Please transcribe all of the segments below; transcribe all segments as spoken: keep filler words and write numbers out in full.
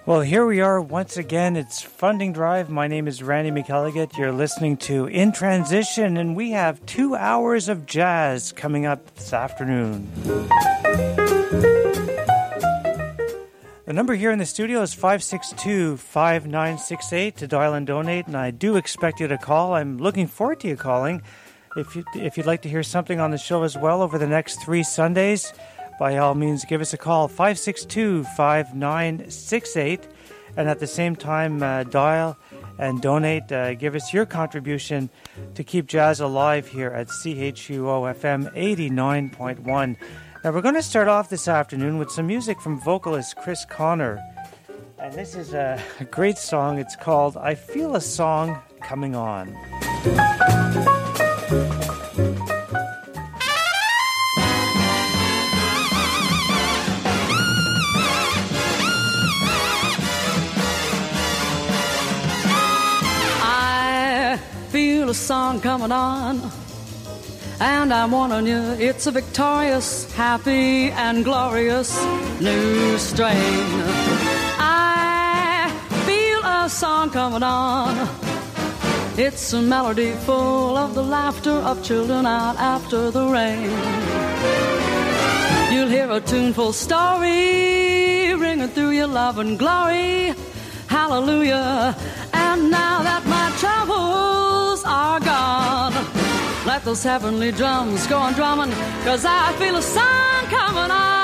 Well, here we are once again. It's Funding Drive. My name is Randy McElligott. You're listening to In Transition, and we have two hours of jazz coming up this afternoon. The number here in the studio is five six two, five nine six eight to dial and donate, and I do expect you to call. I'm looking forward to you calling. If, you, if you'd like to hear something on the show as well over the next three Sundays, by all means, give us a call, five six two, five nine six eight, and at the same time, uh, dial and donate. Uh, give us your contribution to keep jazz alive here at C H U O F M eighty-nine point one. Now, we're going to start off this afternoon with some music from vocalist Chris Connor. And this is a, a great song. It's called I Feel a Song Coming On. A song coming on, and I'm warning you, it's a victorious, happy, and glorious new strain. I feel a song coming on. It's a melody full of the laughter of children out after the rain. You'll hear a tuneful story ringing through your love and glory. Hallelujah. And now that my troubles are gone, let those heavenly drums go on drumming, 'cause I feel a song coming on.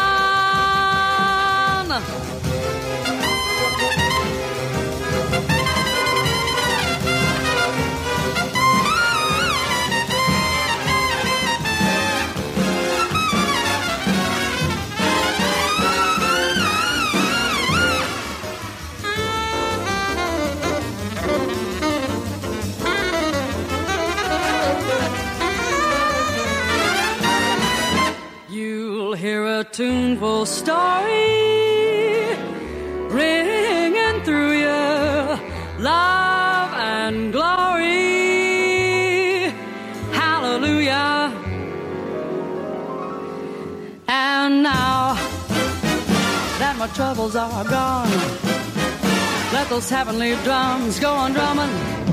Hear a tuneful story ringing through your love and glory. Hallelujah. And now that my troubles are gone, let those heavenly drums go on drumming,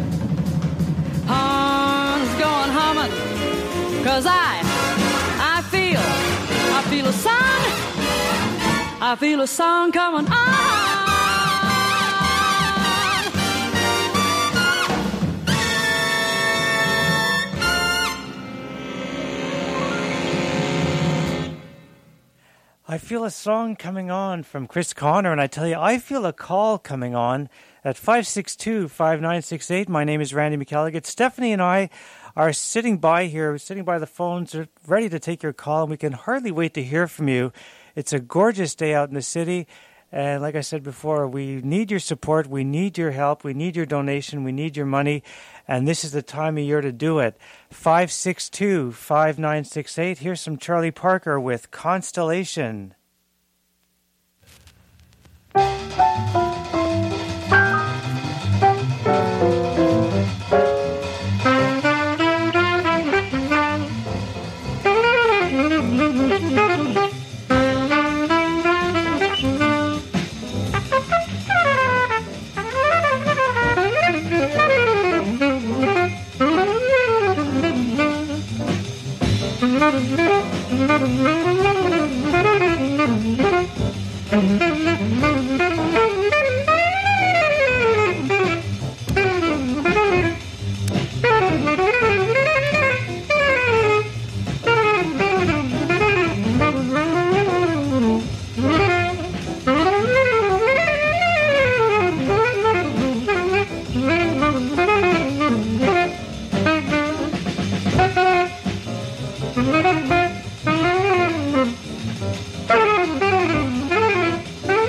horns go on humming, 'cause I, I feel I feel a song, I feel a song coming on. I feel a song coming on from Chris Connor, and I tell you, I feel a call coming on at five six two, five nine six eight. My name is Randy McElligott. Stephanie and I are sitting by here, sitting by the phones, ready to take your call, and we can hardly wait to hear from you. It's a gorgeous day out in the city, and like I said before, we need your support, we need your help, we need your donation, we need your money, and this is the time of year to do it. five six two, five nine six eight. Here's some Charlie Parker with Constellation. Thank you.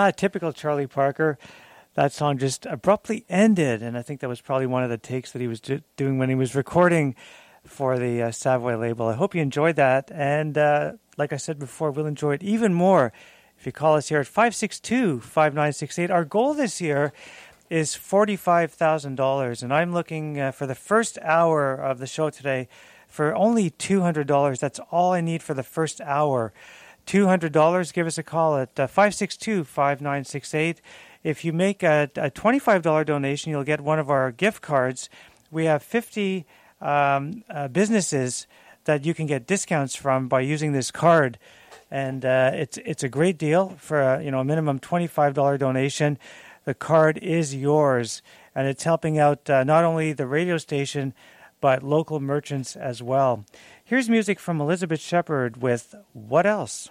Ah, typical Charlie Parker. That song just abruptly ended, and I think that was probably one of the takes that he was do- doing when he was recording for the uh, Savoy label. I hope you enjoyed that, and uh, like I said before, we'll enjoy it even more if you call us here at five six two, five nine six eight. Our goal this year is forty-five thousand dollars, and I'm looking uh, for the first hour of the show today for only two hundred dollars. That's all I need for the first hour. two hundred dollars, give us a call at uh, five six two, five nine six eight. If you make a, a twenty-five dollars donation, you'll get one of our gift cards. We have fifty um, uh, businesses that you can get discounts from by using this card. And uh, it's it's a great deal for a, you know, a minimum twenty-five dollars donation. The card is yours, and it's helping out uh, not only the radio station, but local merchants as well. Here's music from Elizabeth Shepherd with What Else?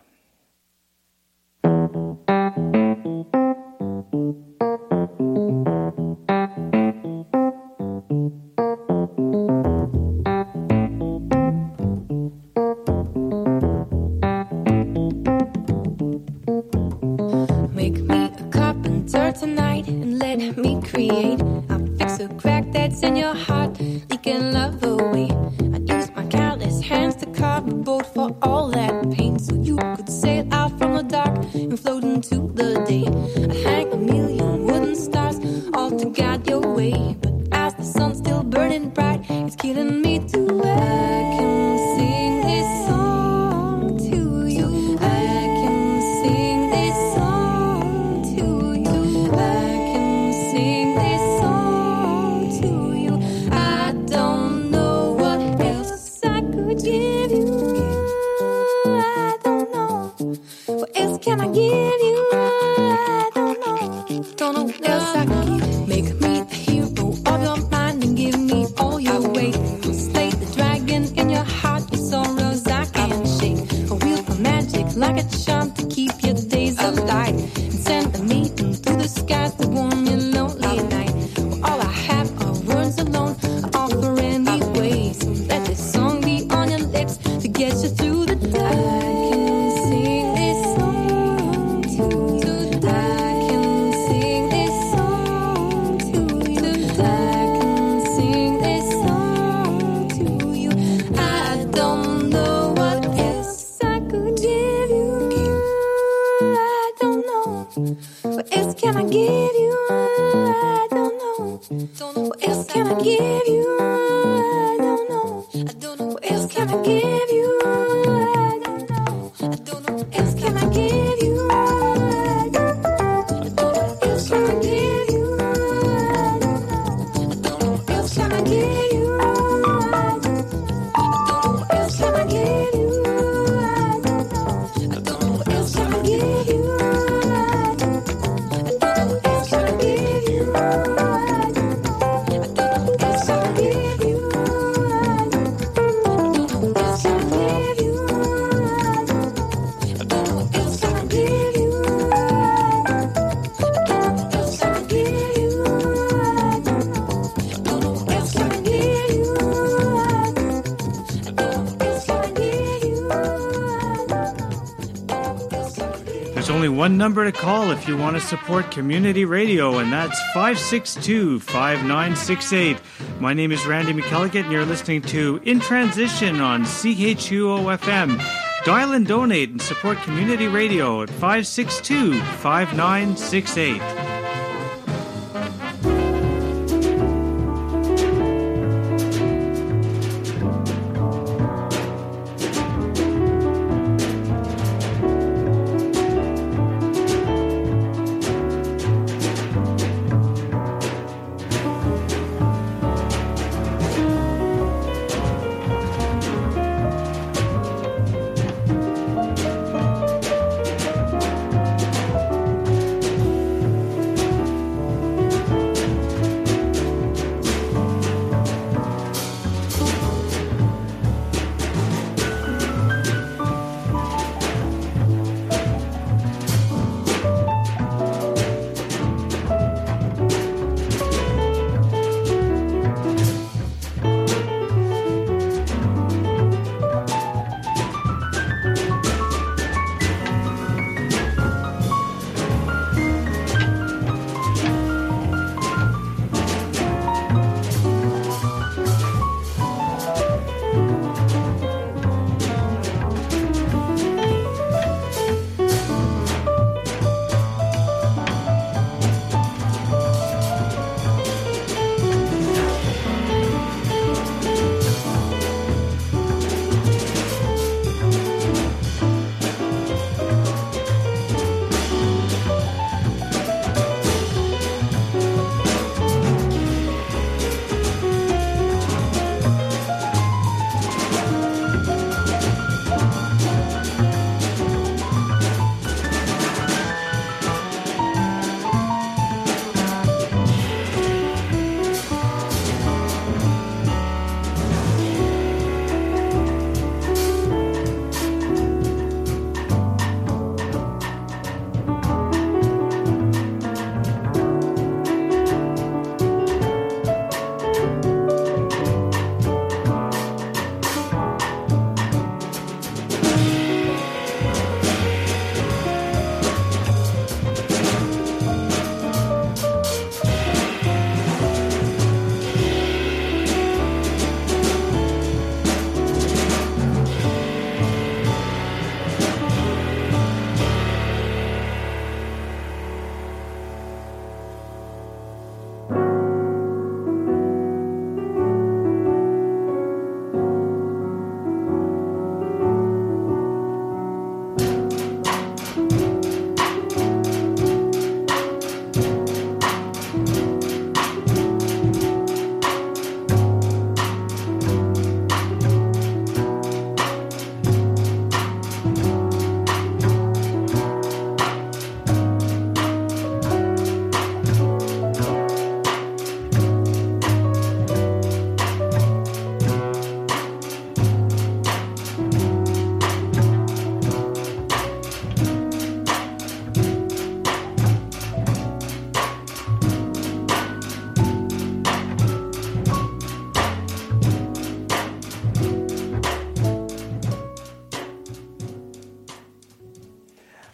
Make me a carpenter tonight and let me create. I'll fix a crack that's in your heart, leaking love away. I use my calloused hands to carve a boat for all that pain, so you could sail out from the dark and float into the day. I hang a million wooden stars all to guide your way, but as the sun's still burning bright, it's killing me too. I can sing this song to you. I can sing this song to you. I can sing this song to you. I don't know what else I could give you. I don't know. What else can I give you? I don't know. Don't know what else I could give. Make me the hero of your mind and give me all your weight. Slay the dragon in your heart, your sorrows I can't shake. A wheel of magic like a charm to keep your days alight. And send a maiden through the skies to warm your lonely night. Well, all I have are words alone, I offer anyway. So let this song be on your lips to get you through the day. I can sing this song to you. I can sing this song to you. I can sing this song to you. I don't know what else I could give you. I don't know. What else can I give you? I don't know. Don't know what else can I give you? I don't know. I don't know what else can I give you? I don't know. I don't know what else can I give you? I don't know. I don't know what else can I give you? I don't know. I don't know what else can I give you? I don't know. I don't know what else can I give you? I don't know. I don't know what else can I give you? I don't know. I don't know what else can I give you? I don't know. I don't know what else can I give you? I don't know. I don't know what else can I give you? I don't know. I don't know what else can I give you? I don't know. I don't know what else can I give you? I don't know. I don't know what else can I give you? I don't know. I don't know what else can I give you? I don't know what else can I give you? There's only one number to call if you want to support community radio, and that's five six two, five nine six eight. My name is Randy McElligott, and you're listening to In Transition on C H U O F M. Dial and donate and support community radio at five six two, five nine six eight.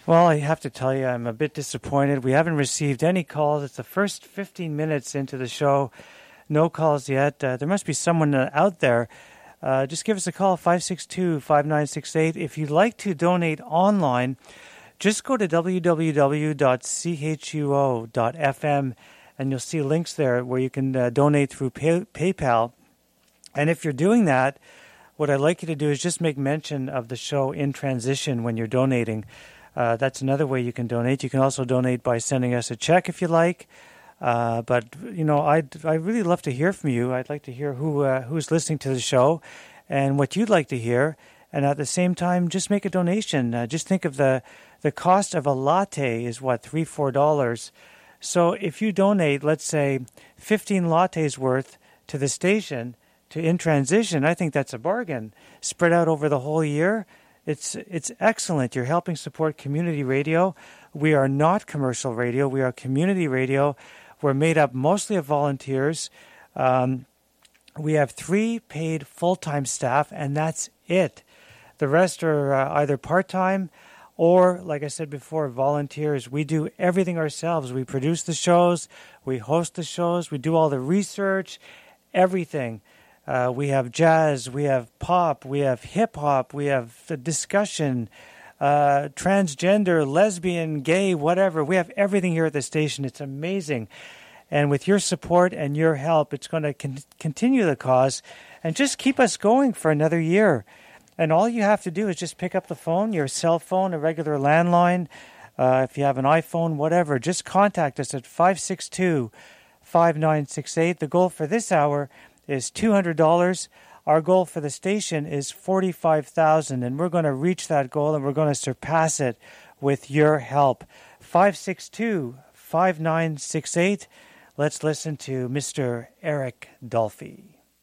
Well, I have to tell you, I'm a bit disappointed. We haven't received any calls. It's the first fifteen minutes into the show. No calls yet. Uh, there must be someone uh, out there. Uh, just give us a call, five six two, five nine six eight. If you'd like to donate online, just go to w w w dot c h u o dot f m and you'll see links there where you can uh, donate through pay- PayPal. And if you're doing that, what I'd like you to do is just make mention of the show In Transition when you're donating. Uh, that's another way you can donate. You can also donate by sending us a check if you like. Uh, but, you know, I'd, I'd really love to hear from you. I'd like to hear who uh, who's listening to the show and what you'd like to hear. And at the same time, just make a donation. Uh, just think of the, the cost of a latte is, what, three dollars, four dollars. So if you donate, let's say, fifteen lattes worth to the station, to In Transition, I think that's a bargain. Spread out over the whole year, it's it's excellent. You're helping support community radio. We are not commercial radio. We are community radio. We're made up mostly of volunteers. Um, we have three paid full-time staff, and that's it. The rest are uh, either part-time or, like I said before, volunteers. We do everything ourselves. We produce the shows. We host the shows. We do all the research, everything. Uh, we have jazz, we have pop, we have hip-hop, we have the discussion, uh, transgender, lesbian, gay, whatever. We have everything here at the station. It's amazing. And with your support and your help, it's going to con- continue the cause and just keep us going for another year. And all you have to do is just pick up the phone, your cell phone, a regular landline. Uh, if you have an iPhone, whatever, just contact us at five six two, five nine six eight. The goal for this hour is two hundred dollars. Our goal for the station is forty-five thousand dollars, and we're going to reach that goal, and we're going to surpass it with your help. five six two, five nine six eight. Let's listen to Mister Eric Dolphy.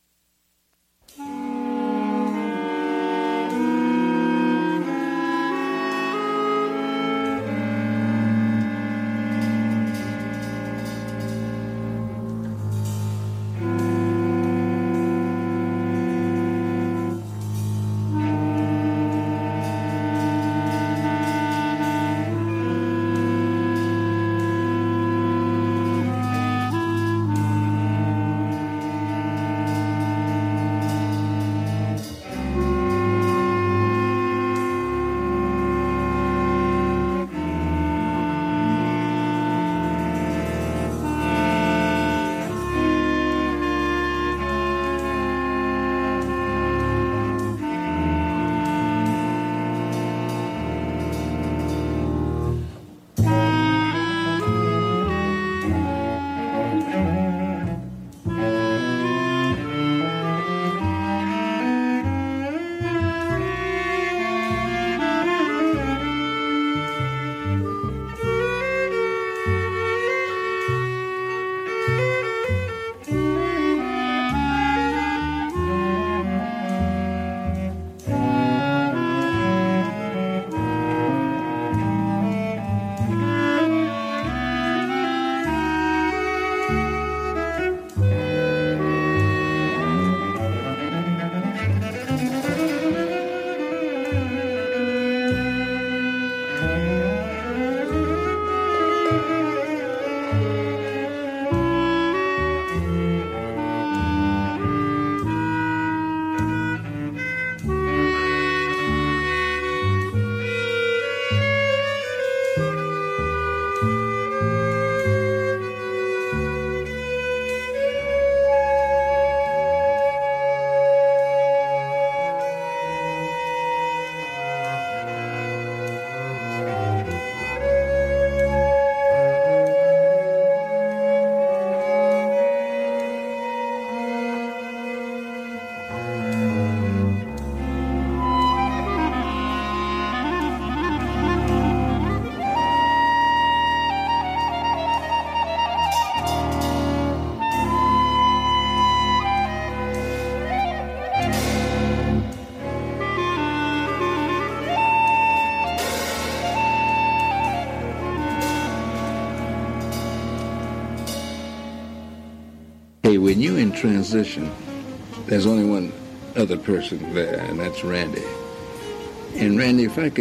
Hey, when you're in transition, there's only one other person there, and that's Randy. And Randy, if I could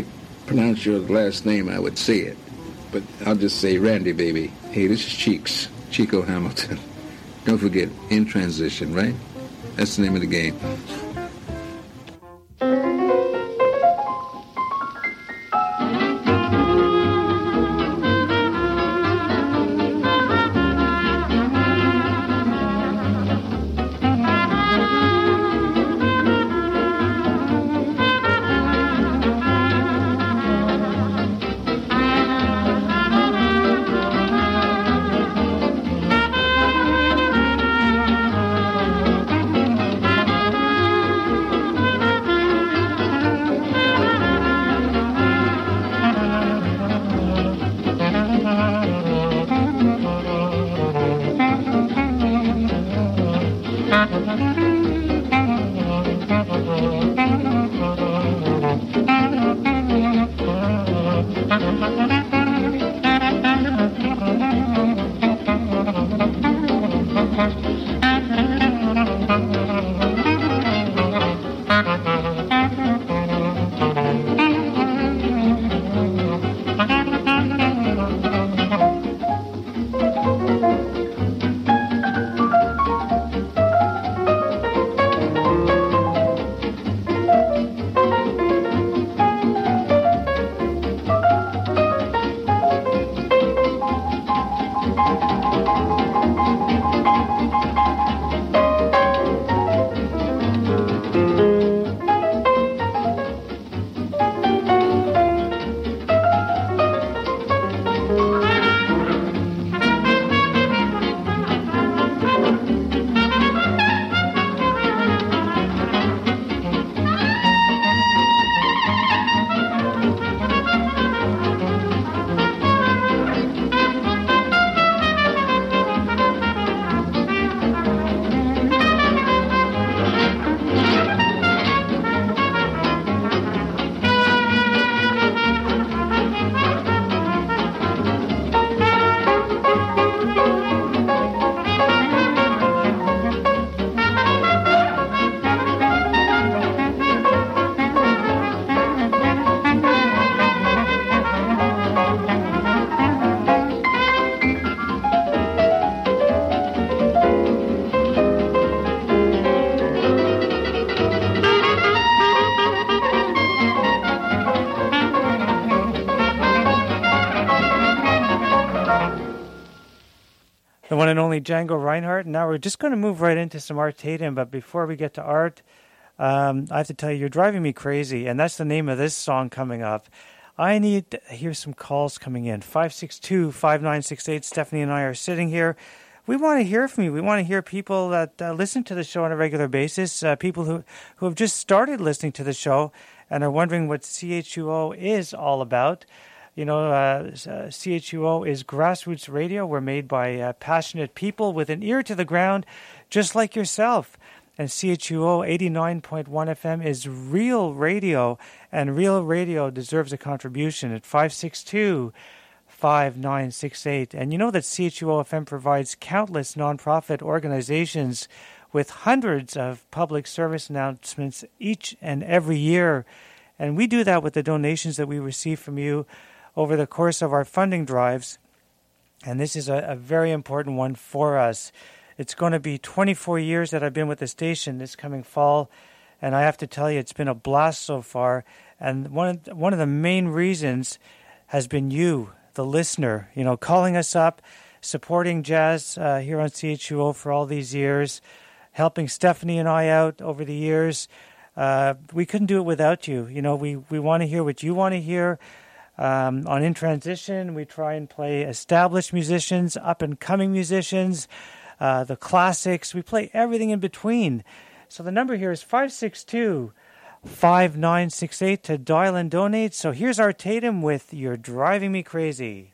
pronounce your last name, I would say it. But I'll just say Randy, baby. Hey, this is Cheeks, Chico Hamilton. Don't forget, In Transition, right? That's the name of the game. The one and only Django Reinhardt. Now we're just going to move right into some Art Tatum, but before we get to Art, um, I have to tell you, you're driving me crazy, and that's the name of this song coming up. I need to hear some calls coming in. five six two, five nine six eight. Stephanie and I are sitting here. We want to hear from you. We want to hear people that uh, listen to the show on a regular basis, uh, people who, who have just started listening to the show and are wondering what C H U O is all about. You know, uh, C H U O is grassroots radio. We're made by uh, passionate people with an ear to the ground, just like yourself. And C H U O eighty-nine point one F M is real radio, and real radio deserves a contribution at five six two, five nine six eight. And you know that C H U O F M provides countless nonprofit organizations with hundreds of public service announcements each and every year. And we do that with the donations that we receive from you over the course of our funding drives. And this is a, a very important one for us. It's going to be twenty-four years that I've been with the station this coming fall, and I have to tell you, it's been a blast so far. And one of, one of the main reasons has been you, the listener, you know, calling us up, supporting jazz uh, here on C H U O for all these years, helping Stephanie and I out over the years. Uh, we couldn't do it without you. You know, we, we want to hear what you want to hear. Um, on In Transition, we try and play established musicians, up-and-coming musicians, uh, the classics. We play everything in between. So the number here is five six two, five nine six eight to dial and donate. So here's Art Tatum with You're Driving Me Crazy.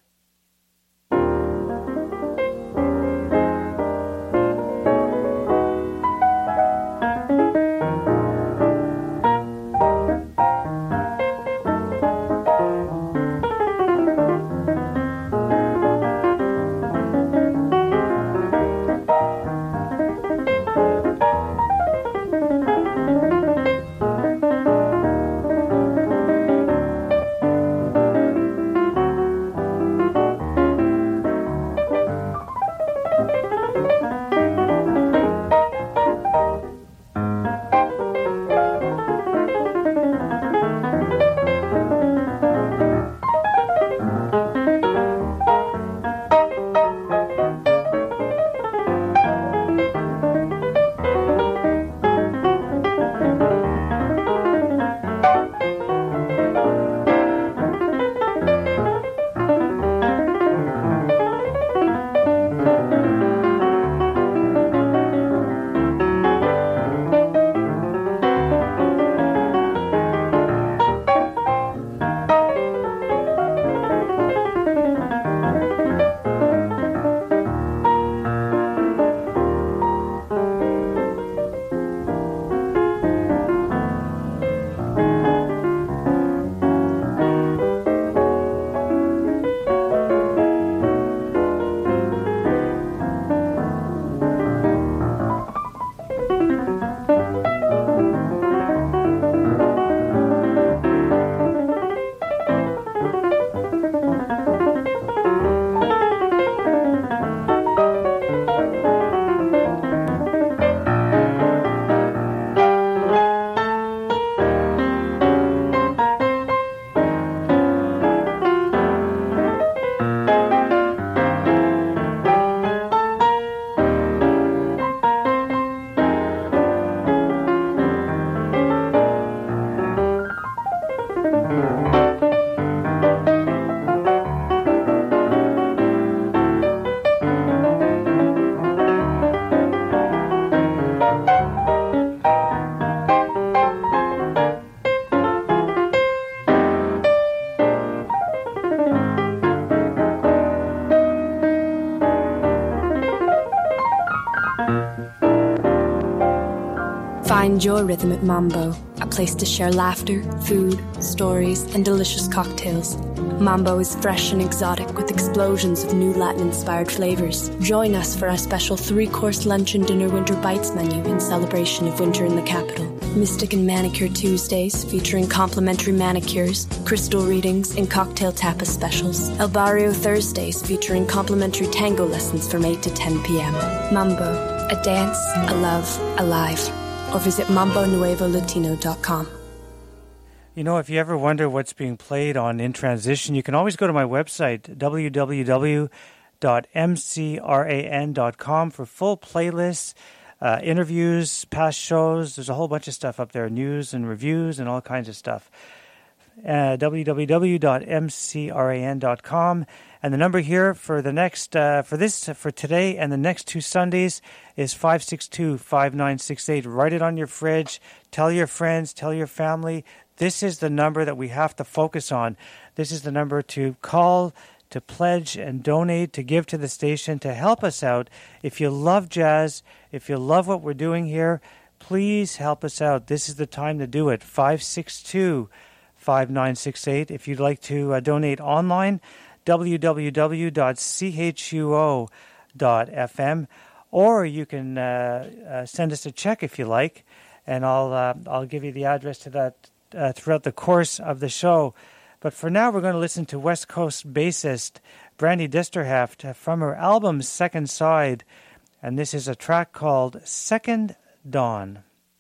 Enjoy rhythm at Mambo, a place to share laughter, food, stories, and delicious cocktails. Mambo is fresh and exotic with explosions of new Latin-inspired flavors. Join us for our special three-course lunch and dinner winter bites menu in celebration of winter in the capital. Mystic and Manicure Tuesdays featuring complimentary manicures, crystal readings, and cocktail tapas specials. El Barrio Thursdays featuring complimentary tango lessons from eight to ten p.m. Mambo, a dance, a love, alive. Or visit mambo nuevo latino dot com. You know, if you ever wonder what's being played on In Transition, you can always go to my website, w w w dot m c ran dot com, for full playlists, uh, interviews, past shows. There's a whole bunch of stuff up there, news and reviews and all kinds of stuff. Uh, w w w dot m c ran dot com. And the number here for the next, uh, for this, for today and the next two Sundays is five six two, five nine six eight. Write it on your fridge. Tell your friends, tell your family. This is the number that we have to focus on. This is the number to call, to pledge and donate, to give to the station, to help us out. If you love jazz, if you love what we're doing here, please help us out. This is the time to do it. five six two, five nine six eight. If you'd like to uh, donate online, w w w dot c h u o dot f m, or you can uh, uh, send us a check if you like, and I'll uh, I'll give you the address to that uh, throughout the course of the show. But for now, we're going to listen to West Coast bassist Brandy Disterheft from her album Second Side, and this is a track called Second Dawn.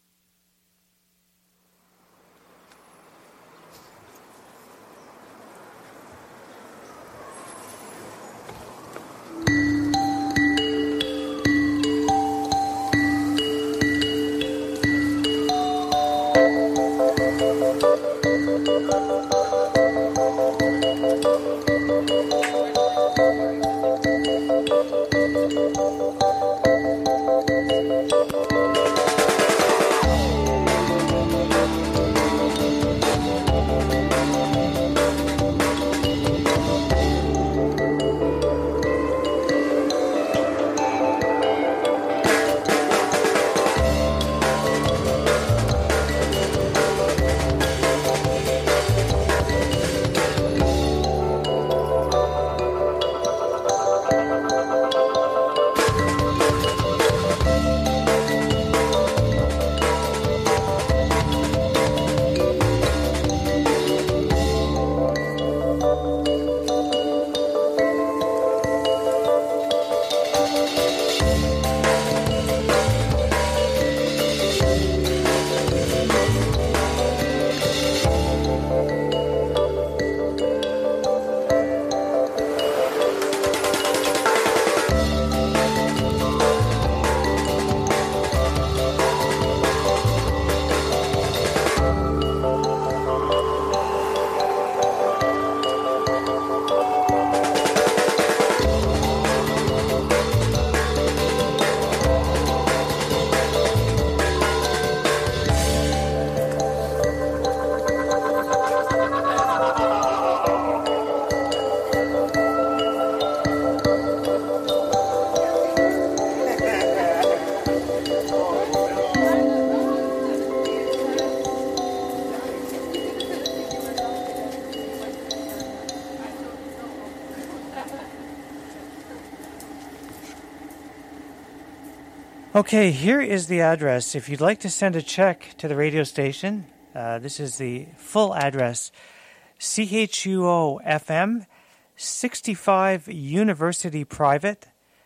Okay, here is the address. If you'd like to send a check to the radio station, uh, this is the full address. C H U O F M, sixty-five University Private,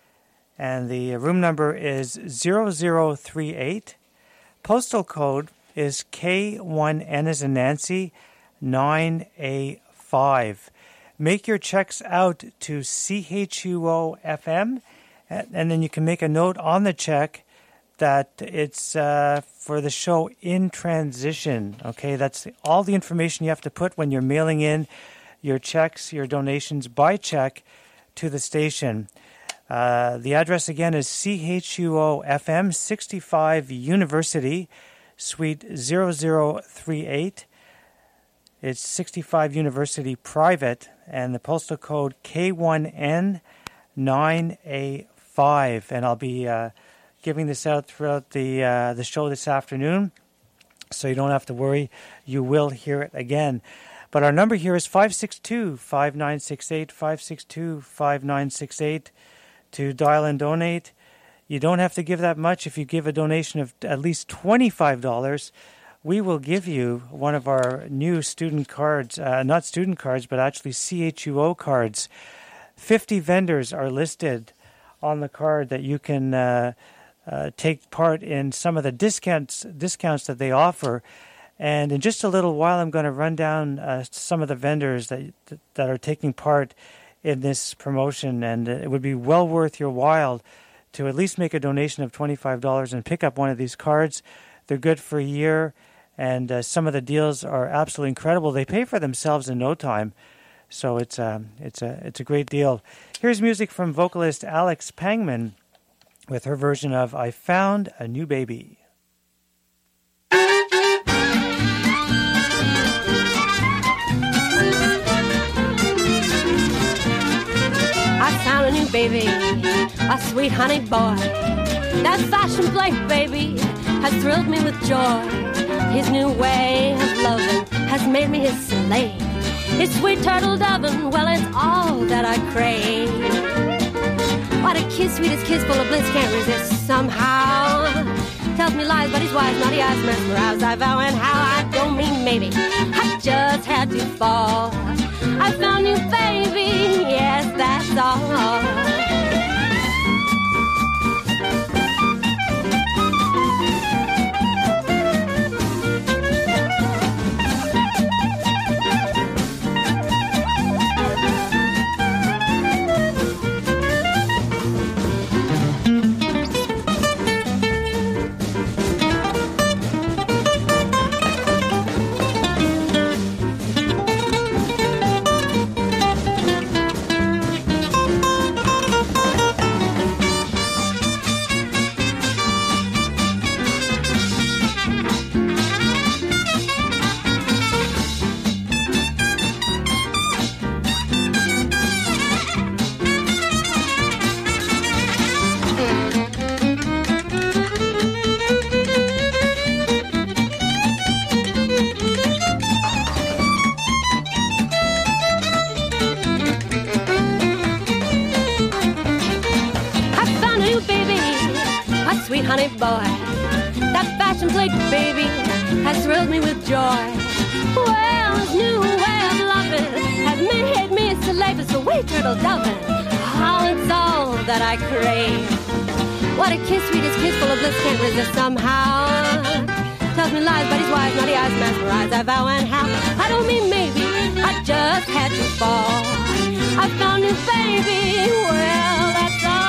and the room number is zero zero three eight. Postal code is K one N as in Nancy, nine A five. Make your checks out to C H U O F M, and then you can make a note on the check that it's uh, for the show In Transition. Okay, that's the, all the information you have to put when you're mailing in your checks, your donations by check to the station. Uh, the address again is C H U O F M, sixty-five University, Suite zero zero three eight. It's sixty-five University Private, and the postal code K one N nine A five. And I'll be uh, giving this out throughout the uh, the show this afternoon. so you don't have to worry. You will hear it again. But our number here is five six two, five nine six eight, five six two, five nine six eight to dial and donate. You don't have to give that much. If you give a donation of at least twenty-five dollars, we will give you one of our new student cards, uh, not student cards, but actually C H U O cards. fifty vendors are listed on the card that you can uh, uh, take part in some of the discounts discounts that they offer. And in just a little while, I'm going to run down uh, some of the vendors that that are taking part in this promotion, and it would be well worth your while to at least make a donation of twenty-five dollars and pick up one of these cards. They're good for a year, and uh, some of the deals are absolutely incredible. They pay for themselves in no time, so it's a, it's a, it's a great deal. Here's music from vocalist Alex Pangman with her version of I Found a New Baby. I found a new baby, a sweet honey boy. That fashion plate baby has thrilled me with joy. His new way of loving has made me his slave. His sweet turtle dovin', well, it's all that I crave. What a kiss, sweetest kiss, full of bliss, can't resist somehow. Tells me lies, but he's wise, naughty eyes mesmerize. I vow and how, I don't mean maybe, I just had to fall. I found you, baby, yes, that's all. Honey boy, that fashion plate baby has thrilled me with joy. Well, his new way of loving has made me a slave, a sweet turtle dovin'. Oh, it's all that I crave. What a kiss, sweetest kiss, full of bliss, can't resist somehow. Tells me lies, but he's wise, naughty eyes mesmerize. I vow and how, I don't mean maybe, I just had to fall. I found you, baby, well, that's all.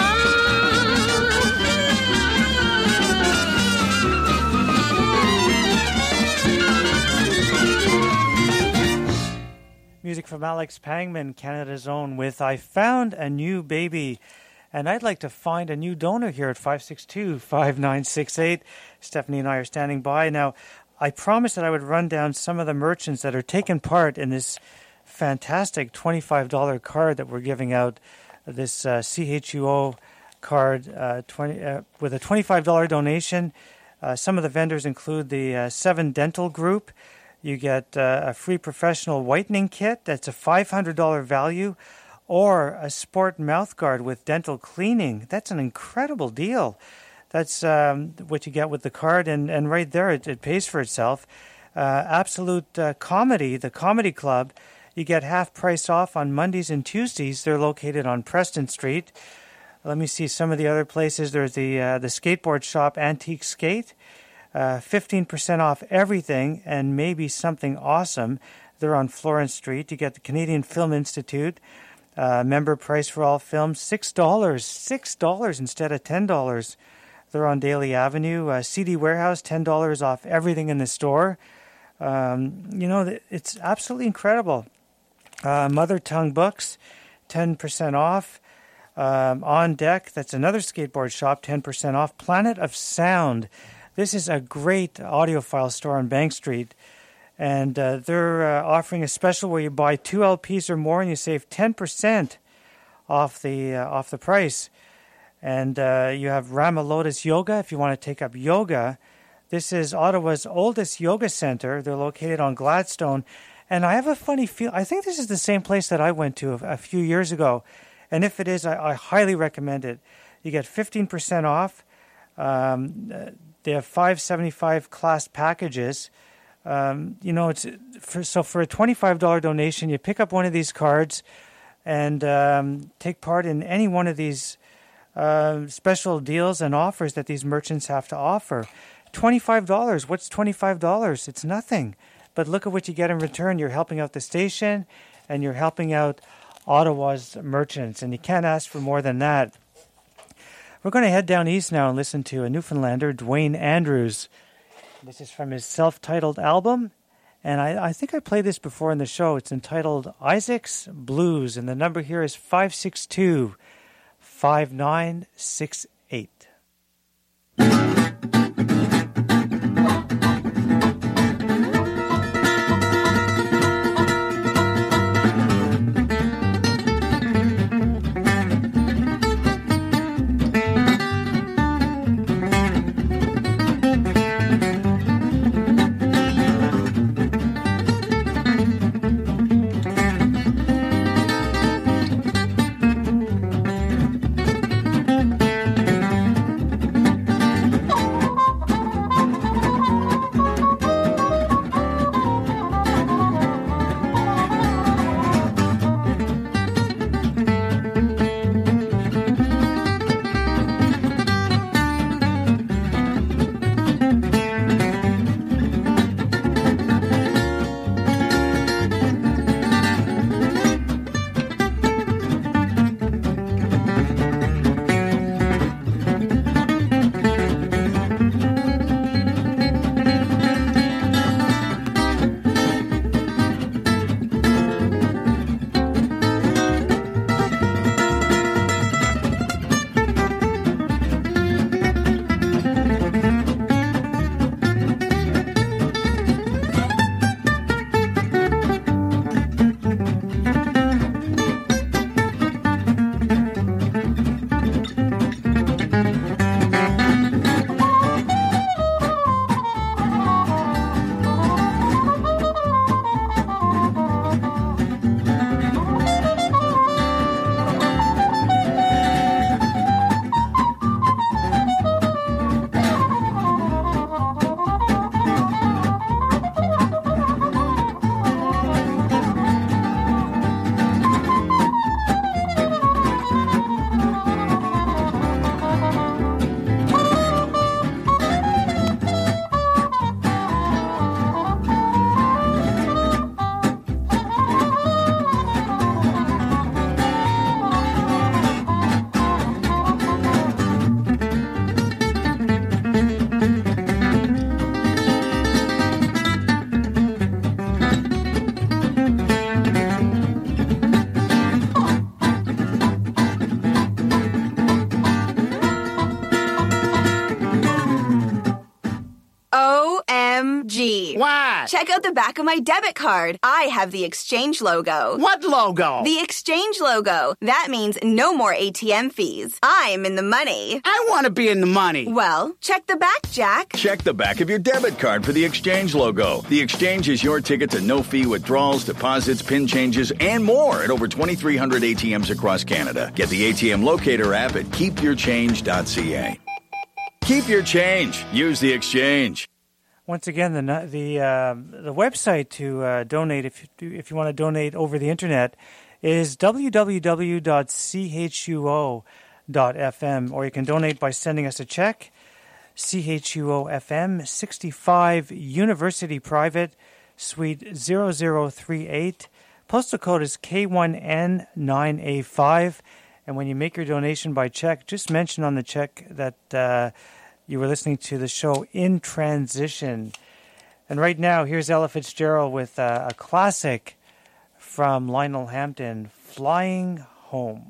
Music from Alex Pangman, Canada's own, with I Found a New Baby. And I'd like to find a new donor here at five six two, five nine six eight. Stephanie and I are standing by. Now, I promised that I would run down some of the merchants that are taking part in this fantastic twenty-five dollars card that we're giving out, this uh, C H U O card uh, twenty uh, with a twenty-five dollars donation. Uh, some of the vendors include the uh, Seven Dental Group. You get uh, a free professional whitening kit that's a five hundred dollars value, or a sport mouth guard with dental cleaning. That's an incredible deal. That's um, what you get with the card, and, and right there it, it pays for itself. Uh, Absolute uh, Comedy, the comedy club, you get half price off on Mondays and Tuesdays. They're located on Preston Street. Let me see some of the other places. There's the uh, the skateboard shop, Antique Skate. Uh, fifteen percent off everything and maybe something awesome. They're on Florence Street. You get the Canadian Film Institute. Uh, member price for all films, six dollars. six dollars instead of ten dollars. They're on Daly Avenue. Uh, C D Warehouse, ten dollars off everything in the store. Um, you know, it's absolutely incredible. Uh, Mother Tongue Books, ten percent off. Um, On Deck, that's another skateboard shop, ten percent off. Planet of Sound. This is a great audiophile store on Bank Street, and uh, they're uh, offering a special where you buy two L Ps or more and you save ten percent off the uh, off the price. And uh, you have Rama Lotus Yoga. If you want to take up yoga, This is Ottawa's oldest yoga center. They're located on Gladstone. And I have a funny feel. I think this is the same place that I went to a, a few years ago. And if it is, I, I highly recommend it. You get fifteen percent off. Um, they have five seventy-five class packages. Um, you know, it's for, so for a twenty-five dollars donation, you pick up one of these cards and um, take part in any one of these uh, special deals and offers that these merchants have to offer. twenty-five dollars. What's twenty-five dollars? It's nothing. But look at what you get in return. You're helping out the station and you're helping out Ottawa's merchants. And you can't ask for more than that. We're going to head down east now and listen to a Newfoundlander, Dwayne Andrews. This is from his self-titled album. And I, I think I played this before in the show. It's entitled Isaac's Blues. And the number here is five six two, five nine six eight. What? Check out the back of my debit card. I have the exchange logo. What logo? The exchange logo. That means no more A T M fees. I'm in the money. I want to be in the money. Well, check the back, Jack. Check the back of your debit card for the exchange logo. The exchange is your ticket to no-fee withdrawals, deposits, pin changes, and more at over twenty-three hundred A T Ms across Canada. Get the A T M Locator app at keep your change dot c a. Keep your change. Use the exchange. Once again, the the uh, the website to uh, donate, if you, if you want to donate over the internet, is w w w dot c h u o dot f m, or you can donate by sending us a check, C H U O F M, sixty-five University Private, Suite zero zero three eight. Postal code is K one N nine A five. And when you make your donation by check, just mention on the check that uh, you were listening to the show In Transition. And right now, here's Ella Fitzgerald with uh, a classic from Lionel Hampton, Flying Home.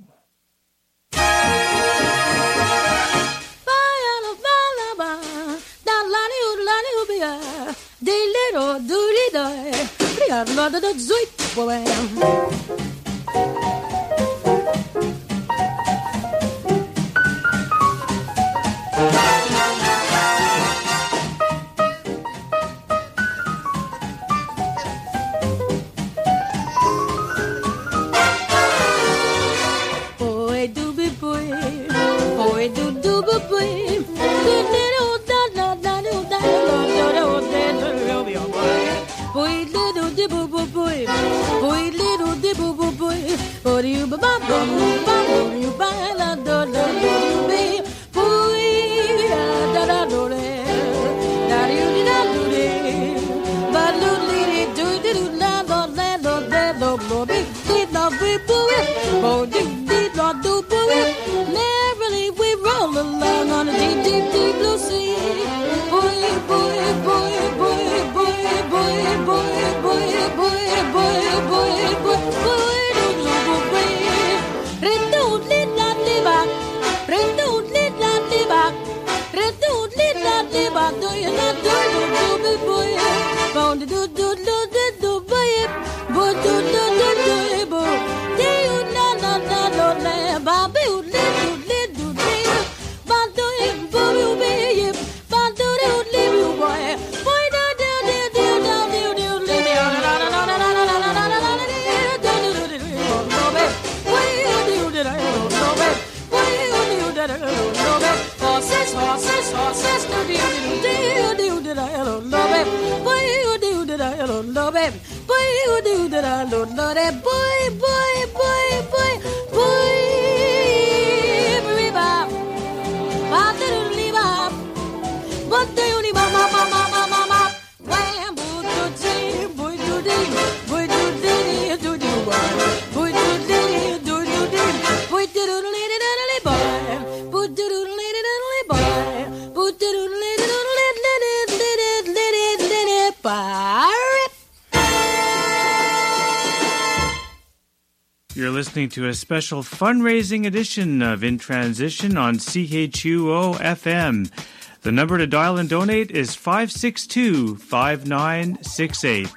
dibble boy, boy, boy, little dibble boy, boy, boy, you ba ba ba ba, you ba la do do do be, boy, da da do re, da you di da do re, ba do li do do la do la do da do do be, did not be boy, boy, did not do boy, merrily we roll along on a deep, deep, deep blue sea, boy, boy, boy, boy, boy, boy, boy, boy, boy, boy, boy, boy, boy, do boy, redo lila liba, redo lila liba, redo lila liba, do you not do do boy, bound do do do do boy, boy do do do do boy, do you na na na no na, baby do do do do, but do it boy be, but do do live boy, boy do do do do do do live, na na na na na na na na na na, do do do do no be, boy do do do no be, boy do do do no be, horses horses horses do do do do do no be, boy do do do no be, boy do do do no be, boy boy boy boy boy riba, ba do riba. But the only mama, mama, mama, mama, wham, boy, do boy, do dee, boy, do dee, do do, boy, do dee, do do dee, boy, do do little little boy, boy, do do little little boy, boy, do do little little little little little boy. You're listening to a special fundraising edition of In Transition on C H U O F M. The number to dial and donate is five six two, five nine six eight.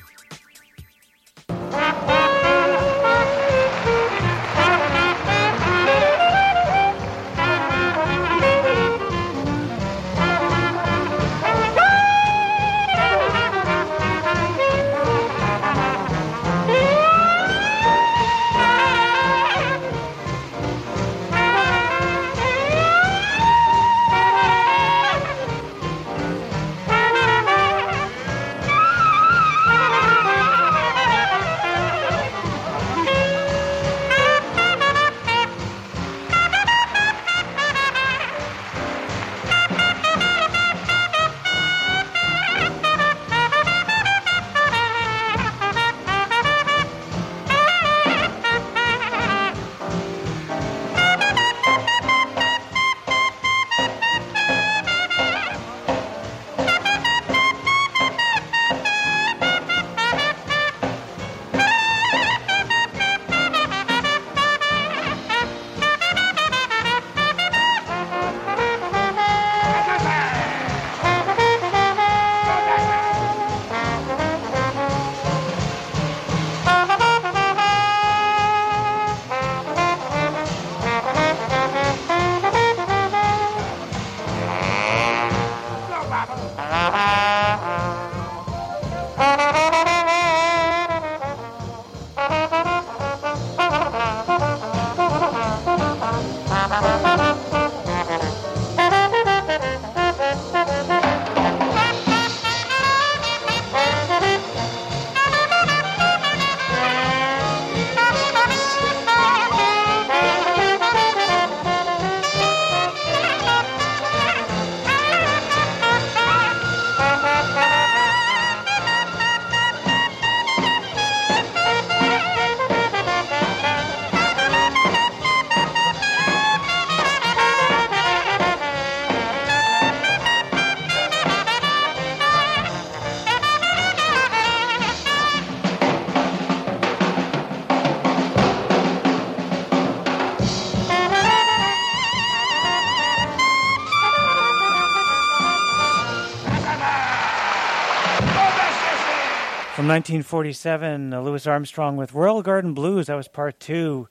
From nineteen forty-seven, uh, Louis Armstrong with Royal Garden Blues. That was part two.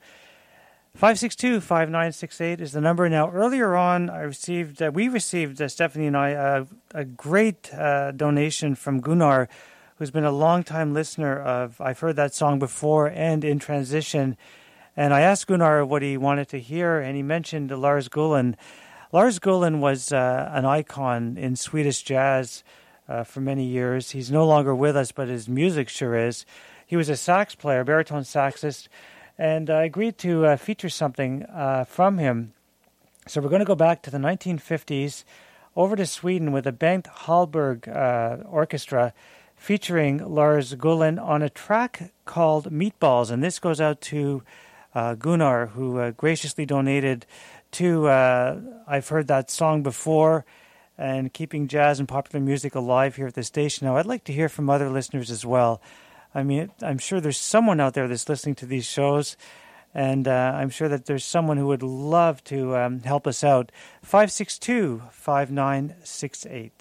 five six two, five nine six eight is the number. Now, earlier on, I received, uh, we received, uh, Stephanie and I, uh, a great uh, donation from Gunnar, who's been a long-time listener of I've Heard That Song Before and In Transition. And I asked Gunnar what he wanted to hear, and he mentioned Lars Gulen. Lars Gulen was uh, an icon in Swedish jazz. uh, for many years. He's no longer with us, but his music sure is. He was a sax player, baritone saxist, and I agreed to uh, feature something uh, from him. So we're going to go back to the nineteen fifties, over to Sweden with the Bengt Hallberg uh, Orchestra, featuring Lars Gullin on a track called Meatballs. And this goes out to uh, Gunnar, who uh, graciously donated to, uh, I've heard that song before, and keeping jazz and popular music alive here at the station. Now, I'd like to hear from other listeners as well. I mean, I'm sure there's someone out there that's listening to these shows, and uh, I'm sure that there's someone who would love to um, help us out. five six two, five nine six eight.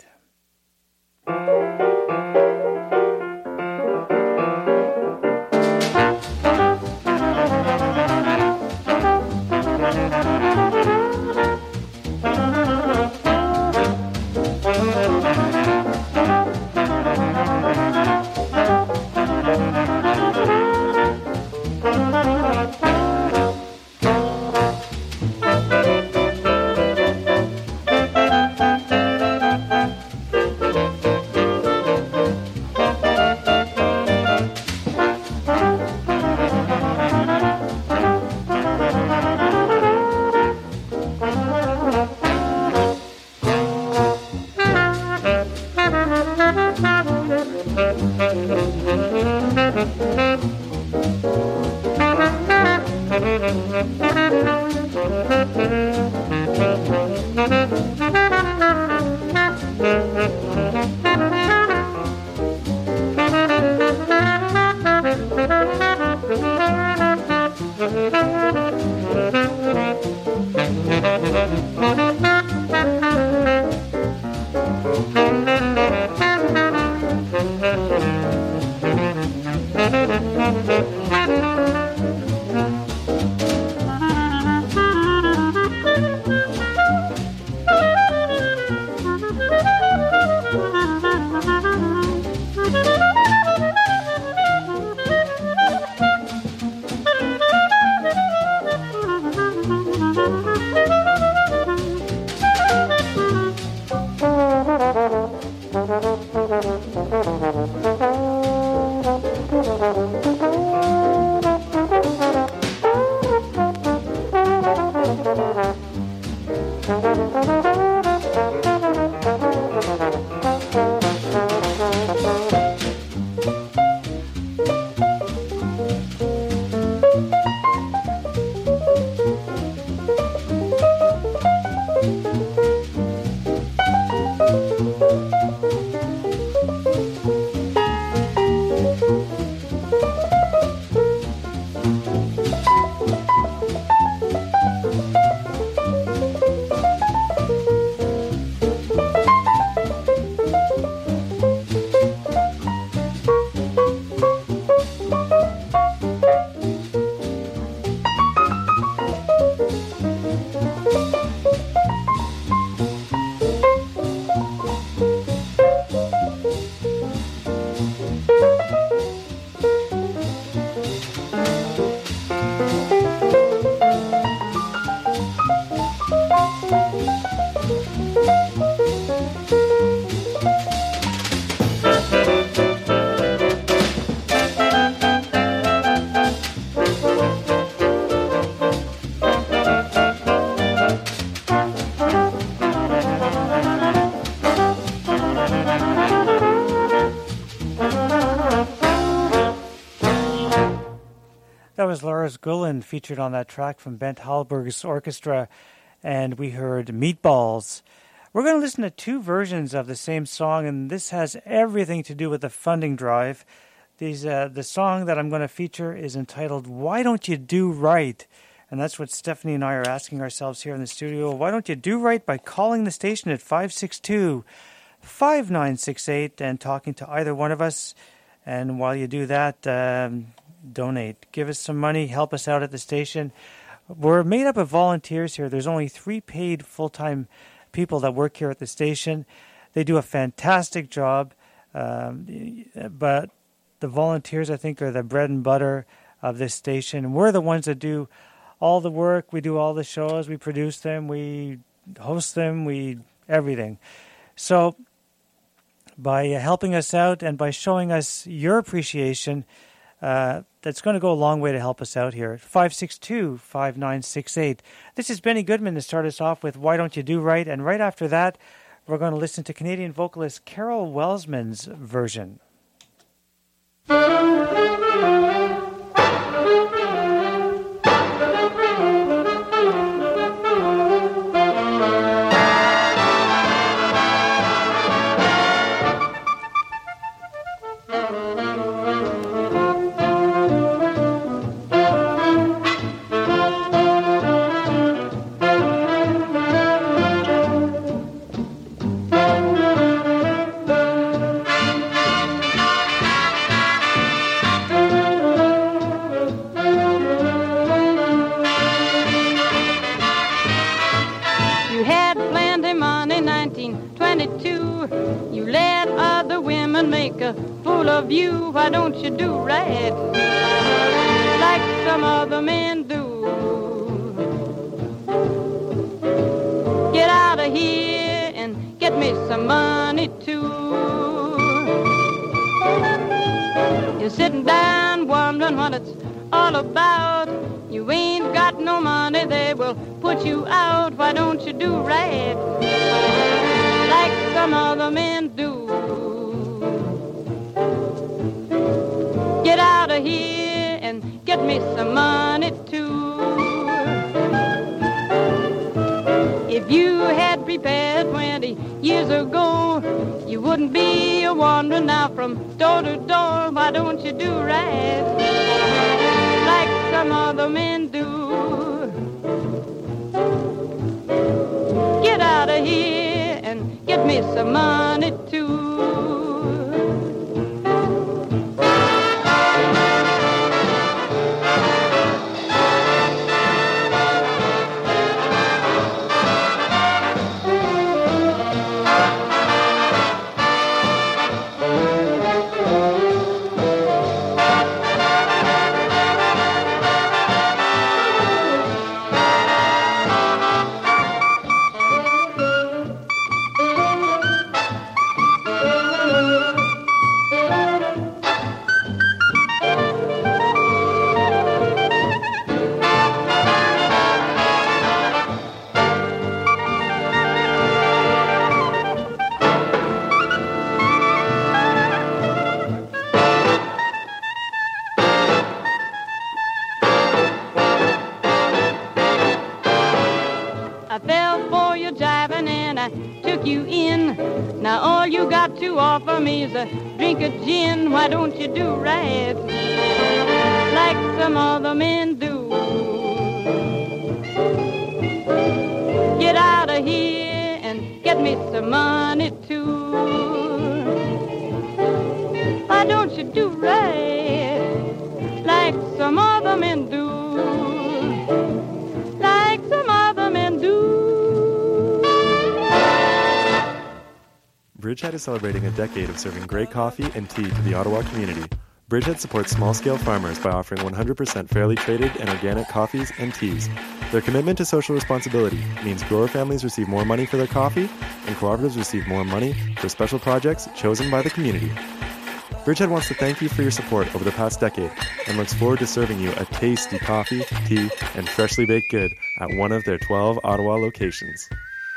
That was Lars Gullin featured on that track from Bengt Hallberg's orchestra, and we heard Meatballs. We're going to listen to two versions of the same song, and this has everything to do with the funding drive. These, uh, the song that I'm going to feature is entitled Why Don't You Do Right? And that's what Stephanie and I are asking ourselves here in the studio. Why don't you do right by calling the station at five six two, five nine six eight and talking to either one of us. And while you do that, um, donate. Give us some money. Help us out at the station. We're made up of volunteers here. There's only three paid full-time people that work here at the station. They do a fantastic job. Um, but the volunteers, I think, are the bread and butter of this station. We're the ones that do all the work. We do all the shows. We produce them. We host them. We everything. So by uh, helping us out and by showing us your appreciation. Uh, that's going to go a long way to help us out here. five six two, five nine six eight. This is Benny Goodman to start us off with Why Don't You Do Right? And right after that, we're going to listen to Canadian vocalist Carol Welsman's version. Of you, why don't you do right like some other men do? Get out of here and get me some money too. You're sitting down wondering what it's all about. You ain't got no money, they will put you out. Why don't you do right like some other men do? Get out of here and get me some money too. If you had prepared twenty years ago, you wouldn't be a wandering now from door to door. Why don't you do right like some other men do? Get out of here and get me some money too. Offer me is a drink of gin. Why don't you do right like some other men do? Get out of here and get me some money too. Why don't you do right like some other men do? Like some other men do. Bridgehead is celebrating a decade of serving great coffee and tea to the Ottawa community. Bridgehead supports small-scale farmers by offering one hundred percent fairly traded and organic coffees and teas. Their commitment to social responsibility means grower families receive more money for their coffee, and cooperatives receive more money for special projects chosen by the community. Bridgehead wants to thank you for your support over the past decade and looks forward to serving you a tasty coffee, tea, and freshly baked good at one of their twelve Ottawa locations.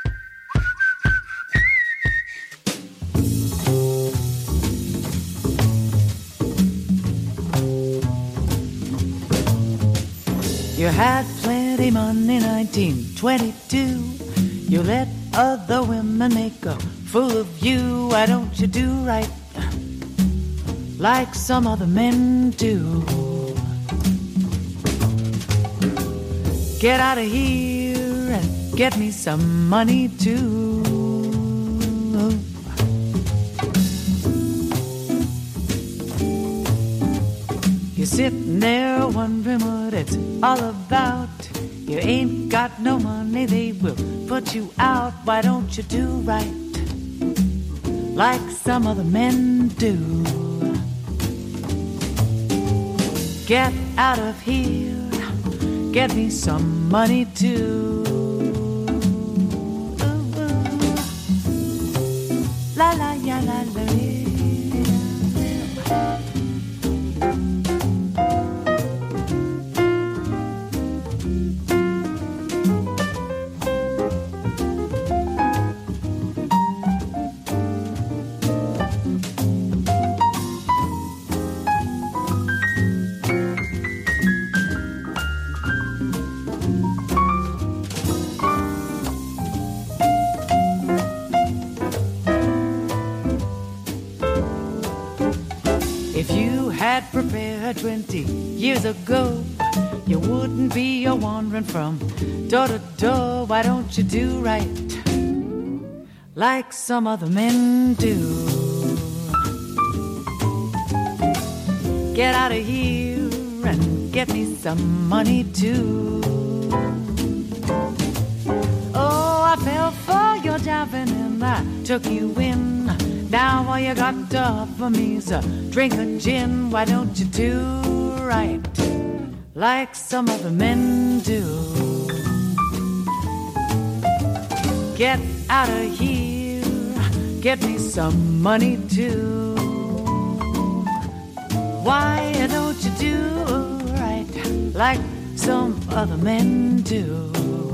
You had plenty money, nineteen twenty-two. You let other women make a fool of you. Why don't you do right like some other men do? Get out of here and get me some money too. You're sitting there wondering what it's all about. You ain't got no money, they will put you out. Why don't you do right like some other men do? Get out of here, get me some money too. La la ya la la. If you had prepared twenty years ago, you wouldn't be a wandering from door to door. Why don't you do right like some other men do? Get out of here and get me some money too. Oh, I fell for your jabbing and I took you in. Now all you got to offer me is a drink of gin. Why don't you do right like some other men do? Get out of here, get me some money too. Why don't you do right like some other men do?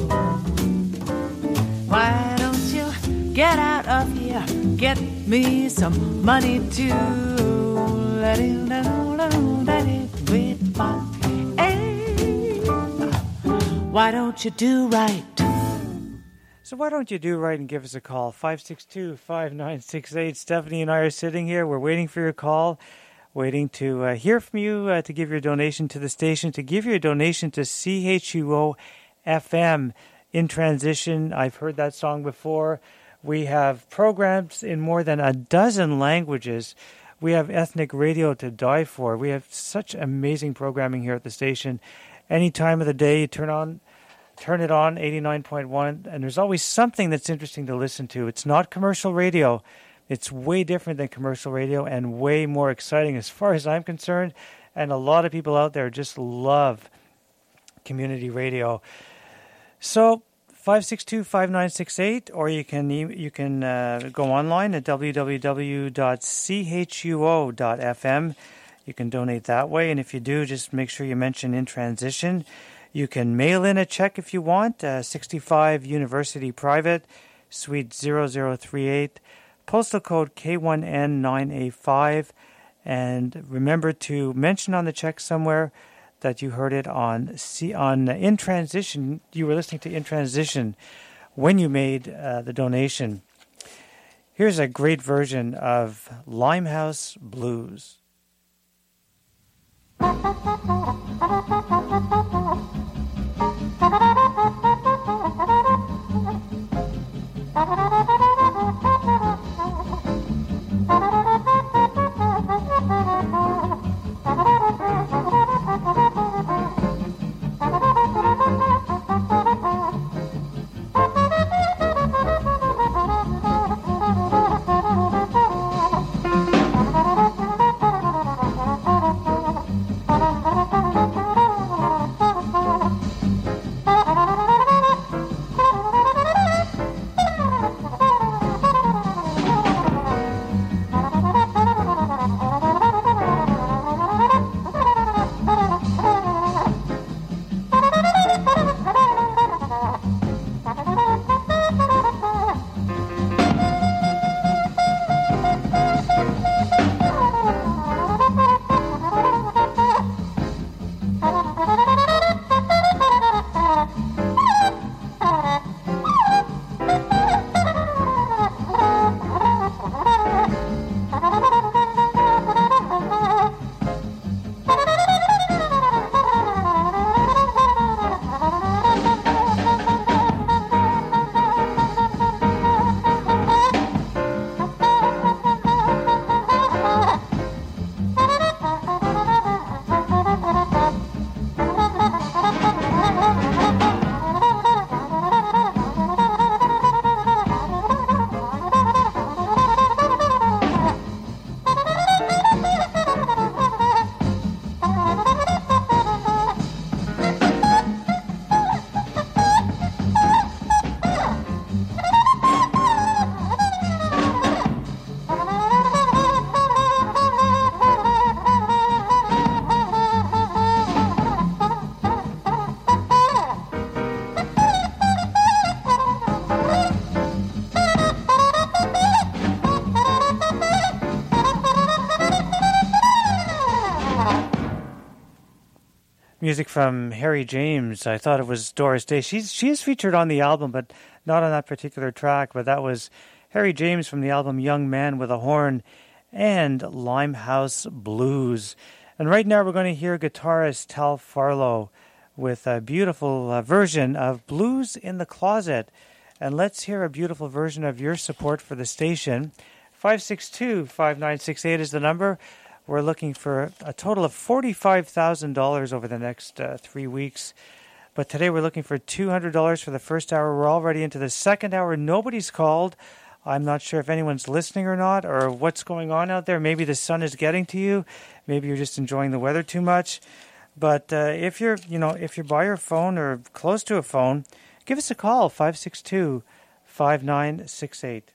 Why don't you get out of here, get me some money too? Let it, let it, let it, with my, hey. Why don't you do right? So why don't you do right and give us a call? five six two, five nine six eight. Stephanie and I are sitting here. We're waiting for your call, waiting to uh, hear from you, uh, to give your donation to the station, to give your donation to C H U O F M. In Transition. I've heard that song before. We have programs in more than a dozen languages. We have ethnic radio to die for. We have such amazing programming here at the station. Any time of the day, you turn on, turn it on, eighty-nine point one, and there's always something that's interesting to listen to. It's not commercial radio. It's way different than commercial radio and way more exciting as far as I'm concerned. And a lot of people out there just love community radio. So five six two, five nine six eight, or you can you can uh, go online at w w w dot c h u o dot f m. You can donate that way, and if you do, just make sure you mention In Transition. You can mail in a check if you want, uh, sixty-five University Private, Suite zero zero three eight, postal code K one N nine A five, and remember to mention on the check somewhere that you heard it on C- on In Transition. You were listening to In Transition when you made uh, the donation. Here's a great version of Limehouse Blues. Music from Harry James. I thought it was Doris Day. She's she is featured on the album, but not on that particular track. But that was Harry James from the album Young Man with a Horn. and Limehouse Blues. And right now we're going to hear guitarist Tal Farlow with a beautiful uh, version of Blues in the Closet. And let's hear a beautiful version of your support for the station. five six two, five nine six eight is the number. We're looking for a total of forty-five thousand dollars over the next uh, three weeks. But today we're looking for two hundred dollars for the first hour. We're already into the second hour. Nobody's called. I'm not sure if anyone's listening or not, or what's going on out there. Maybe the sun is getting to you. Maybe you're just enjoying the weather too much. But uh, if you're, you know, if you're by your phone or close to a phone, give us a call, five six two, five nine six eight.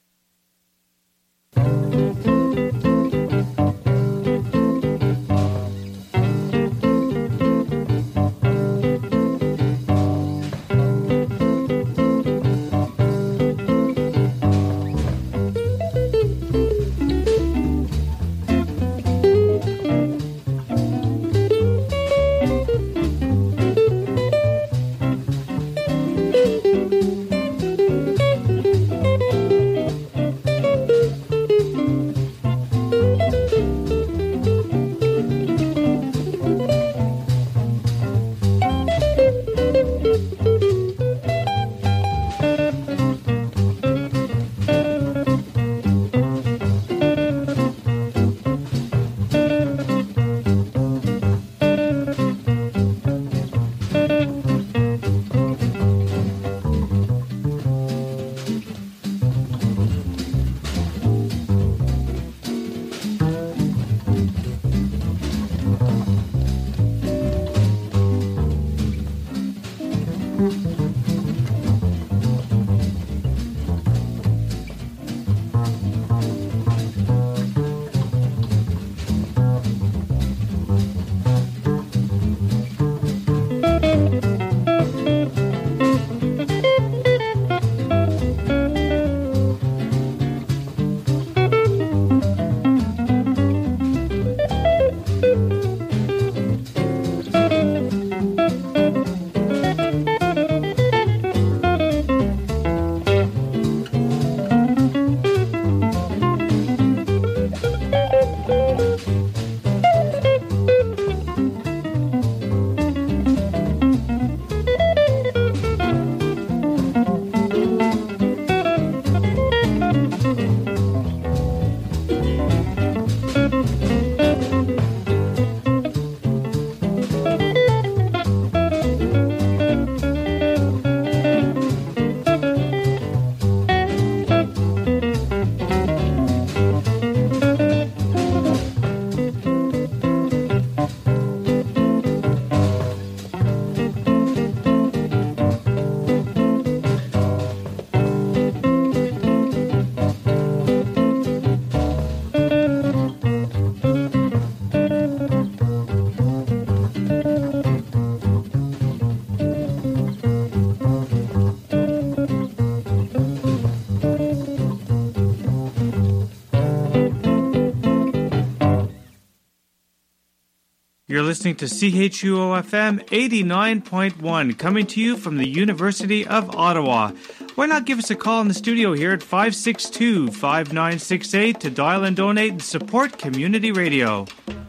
You're listening to C H U O F M eighty-nine point one, coming to you from the University of Ottawa. Why not give us a call in the studio here at five six two, five nine six eight to dial and donate and support community radio.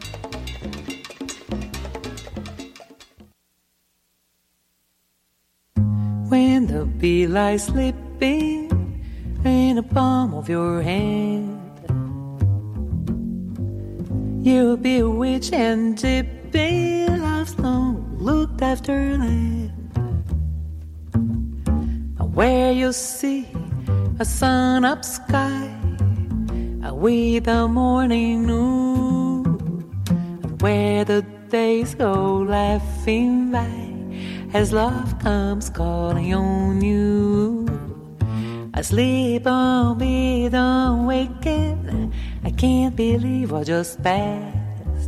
When the bee lies sleeping in the palm of your hand, you'll be a witch and dipping love's long looked after land, where you'll see a sun-up sky with the morning moon, where the days go laughing by as love comes calling on you. Asleep on me, don't waken, I can't believe what just passed.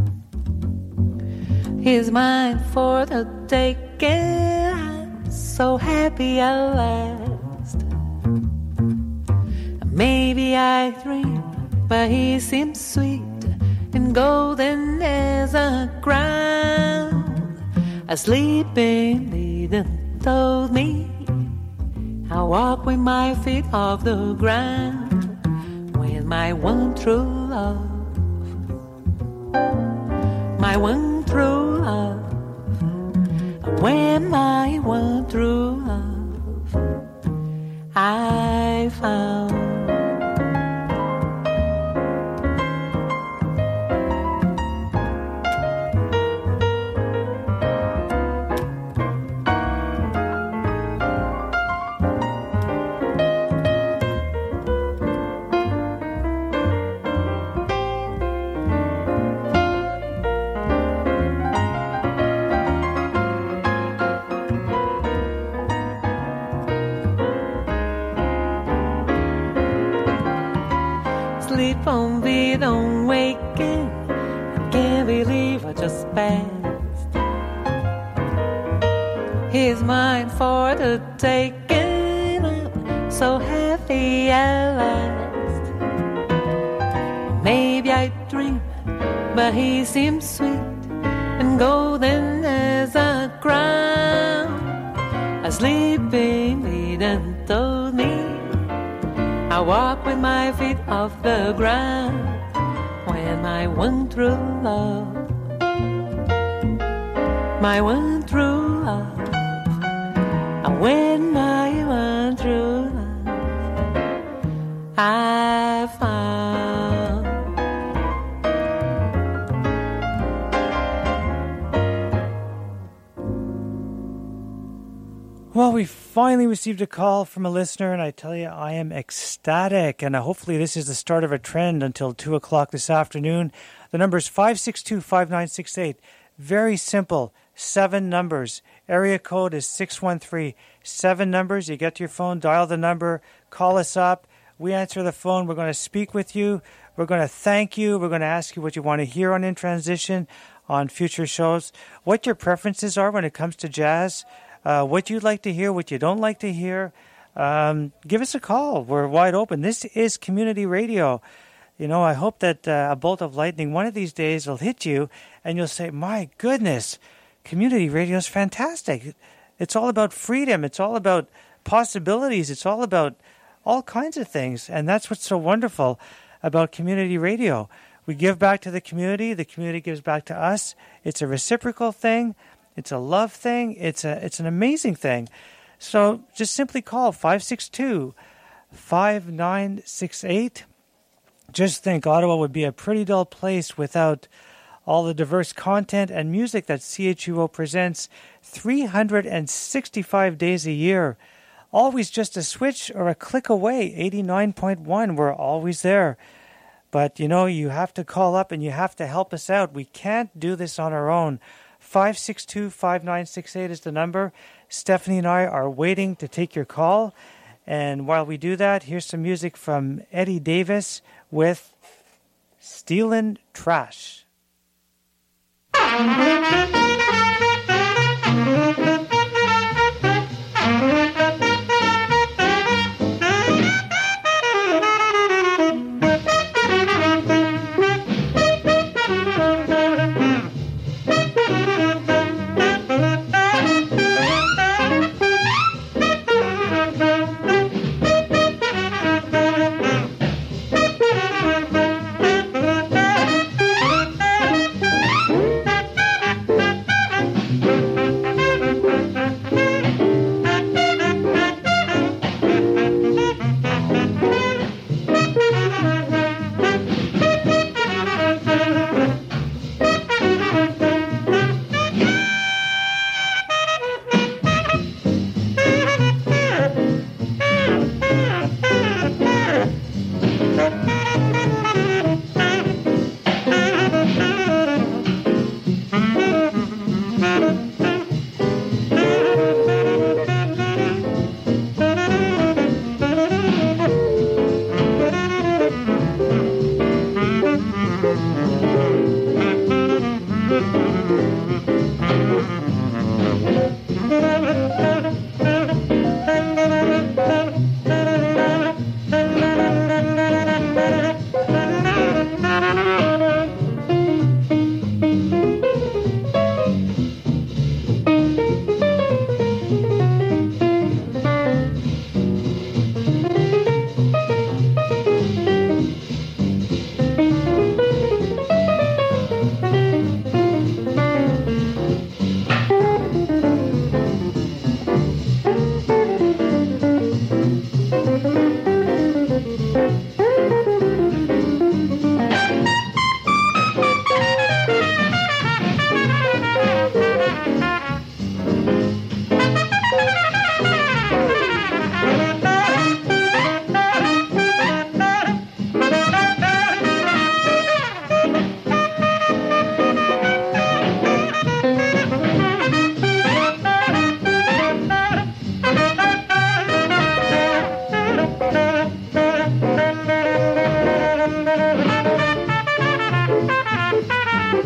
He's mine for the taking, I'm so happy at last. Maybe I dream, but he seems sweet and golden as a crown. Asleep in bed and told me I walk with my feet off the ground. When my one true love, my one true love, when my one true love I found. Sleep on me, don't waken. I can't believe I just passed. He's mine for the taking. I'm so happy at last. Maybe I dream, but he seems sweet and golden as a crown. A sleeping maiden told me I walk with my feet off the ground when my one true love, my one true love, when my one true love I found. Well, we finally received a call from a listener, and I tell you, I am ecstatic. And uh, hopefully this is the start of a trend until two o'clock this afternoon. The number is five six two, five nine six eight. Very simple, seven numbers. Area code is six one three. Seven numbers. You get to your phone, dial the number, call us up. We answer the phone. We're going to speak with you. We're going to thank you. We're going to ask you what you want to hear on In Transition, on future shows, what your preferences are when it comes to jazz. Uh, what you'd like to hear, what you don't like to hear, um, give us a call. We're wide open. This is community radio. You know, I hope that uh, a bolt of lightning one of these days will hit you and you'll say, my goodness, community radio is fantastic. It's all about freedom. It's all about possibilities. It's all about all kinds of things. And that's what's so wonderful about community radio. We give back to the community. The community gives back to us. It's a reciprocal thing. It's a love thing. It's a it's an amazing thing. So just simply call five six two, five nine six eight. Just think, Ottawa would be a pretty dull place without all the diverse content and music that C H U O presents three hundred sixty-five days a year. Always just a switch or a click away. eighty-nine point one, we're always there. But, you know, you have to call up and you have to help us out. We can't do this on our own. five six two, five nine six eight is the number. Stephanie and I are waiting to take your call. And while we do that, here's some music from Eddie Davis with Stealin' Trash.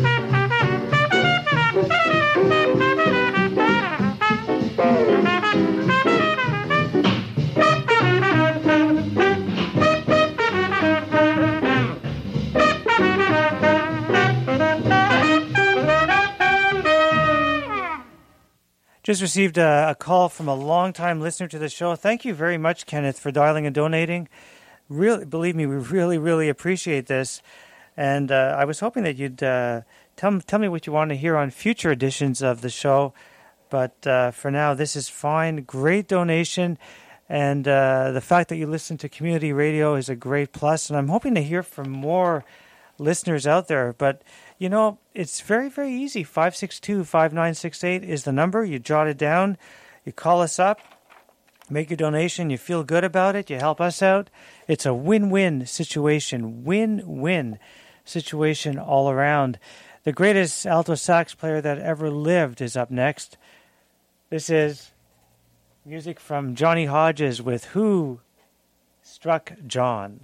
Just received a, a call from a longtime listener to the show. Thank you very much, Kenneth, for dialing and donating. Really, believe me, we really, really appreciate this. And uh, I was hoping that you'd uh, tell, tell me what you want to hear on future editions of the show. But uh, for now, this is fine. Great donation. And uh, the fact that you listen to community radio is a great plus. And I'm hoping to hear from more listeners out there. But you know, it's very, very easy. five six two, five nine six eight is the number. You jot it down. You call us up. Make your donation. You feel good about it. You help us out. It's a win-win situation. Win-win situation all around. The greatest alto sax player that ever lived is up next. This is music from Johnny Hodges with Who Struck John.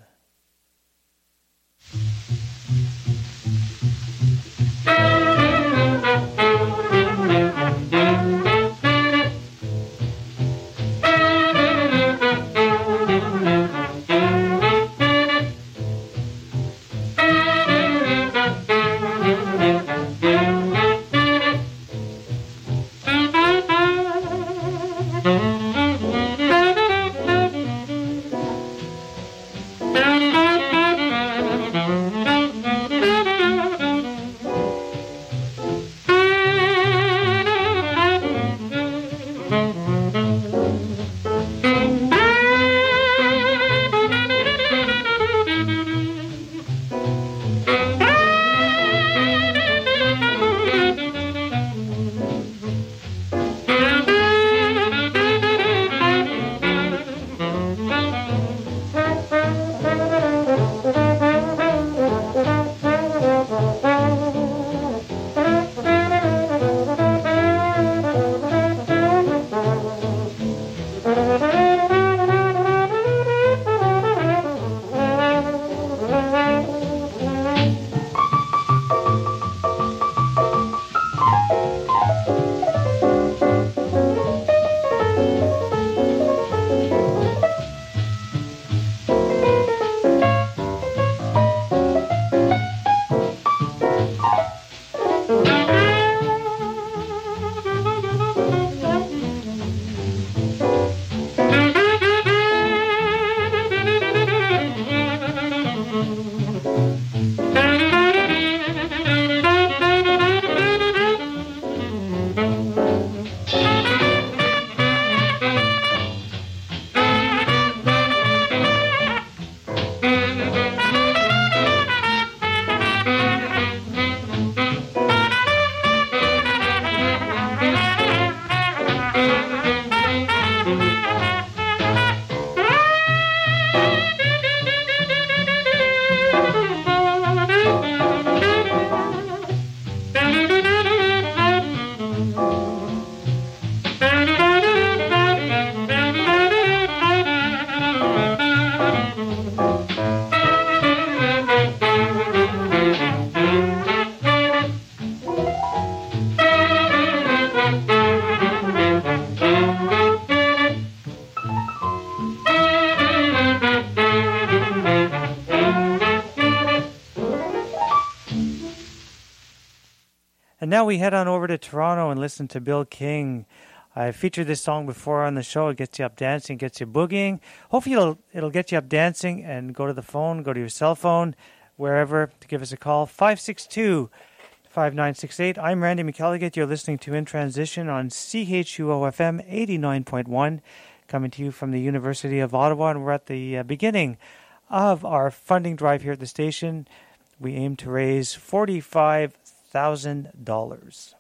And now we head on over to Toronto and listen to Bill King. I featured this song before on the show. It gets you up dancing, gets you boogieing. Hopefully it'll, it'll get you up dancing, and go to the phone, go to your cell phone, wherever, to give us a call. five six two, five nine six eight. I'm Randy McElligott. You're listening to In Transition on C H U O F M eighty-nine point one, coming to you from the University of Ottawa. And we're at the uh, beginning of our funding drive here at the station. We aim to raise forty-five thousand dollars.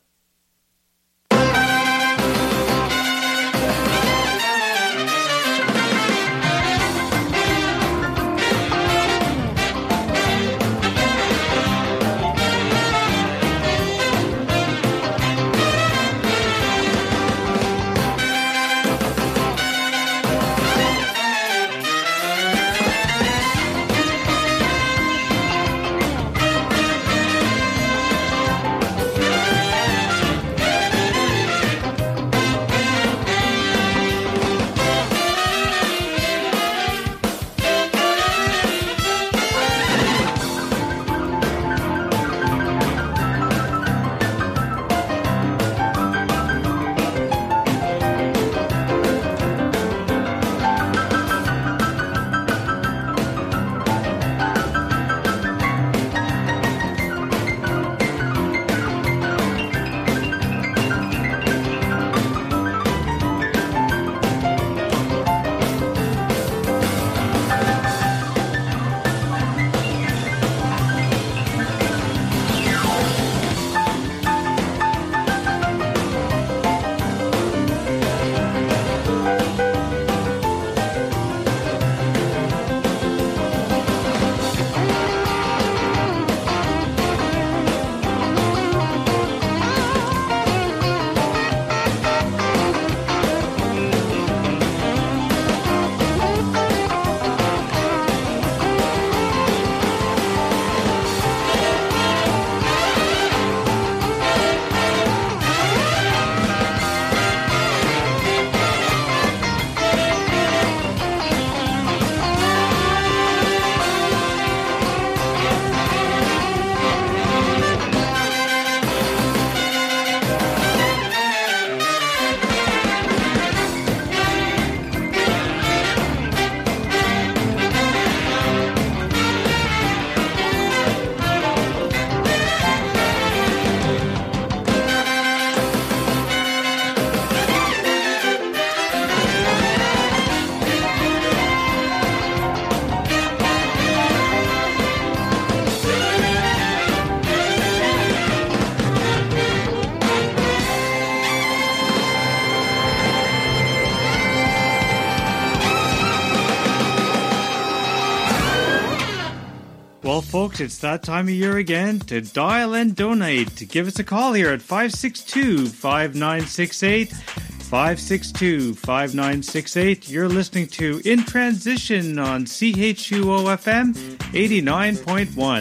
folks, it's that time of year again to dial and donate. To give us a call here at five six two, five nine six eight, five six two, five nine six eight. You're listening to In Transition on C H U O F M eighty-nine point one.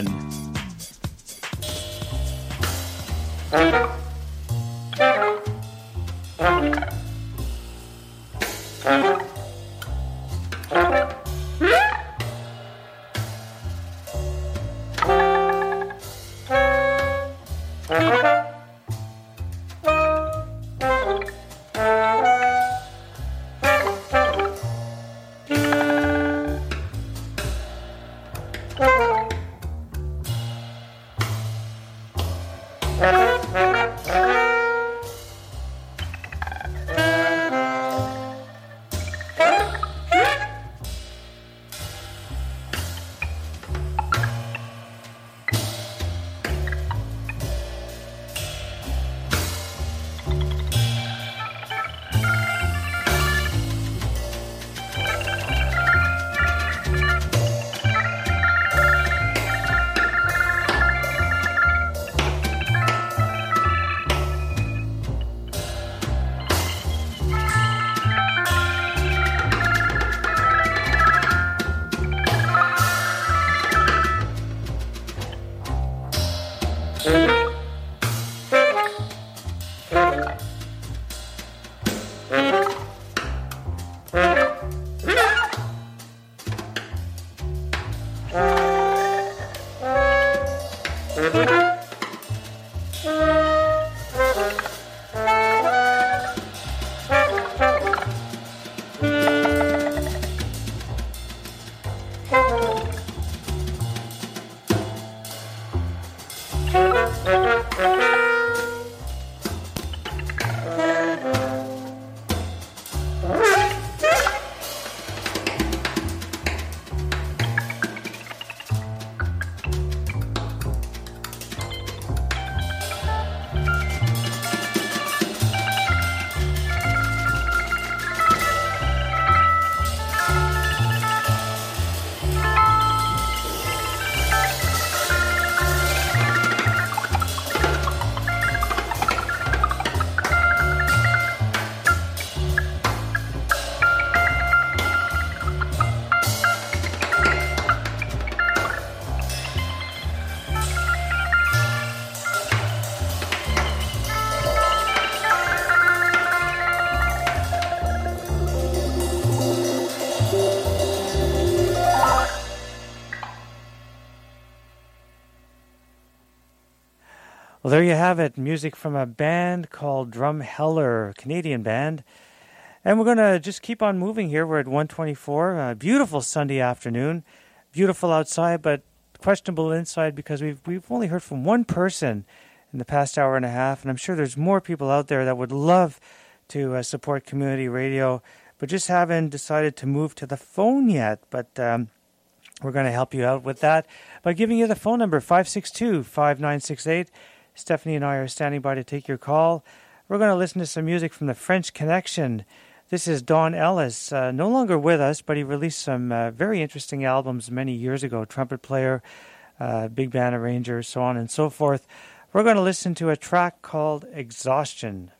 Well, there you have it. Music from a band called Drumheller, Canadian band. And we're going to just keep on moving here. We're at one twenty-four. A beautiful Sunday afternoon. Beautiful outside, but questionable inside because we've we've only heard from one person in the past hour and a half. And I'm sure there's more people out there that would love to uh, support community radio, but just haven't decided to move to the phone yet. But um, we're going to help you out with that by giving you the phone number, five six two, five nine six eight. Stephanie and I are standing by to take your call. We're going to listen to some music from the French Connection. This is Don Ellis, uh, no longer with us, but he released some uh, very interesting albums many years ago. Trumpet player, uh, big band arranger, so on and so forth. We're going to listen to a track called Exhaustion.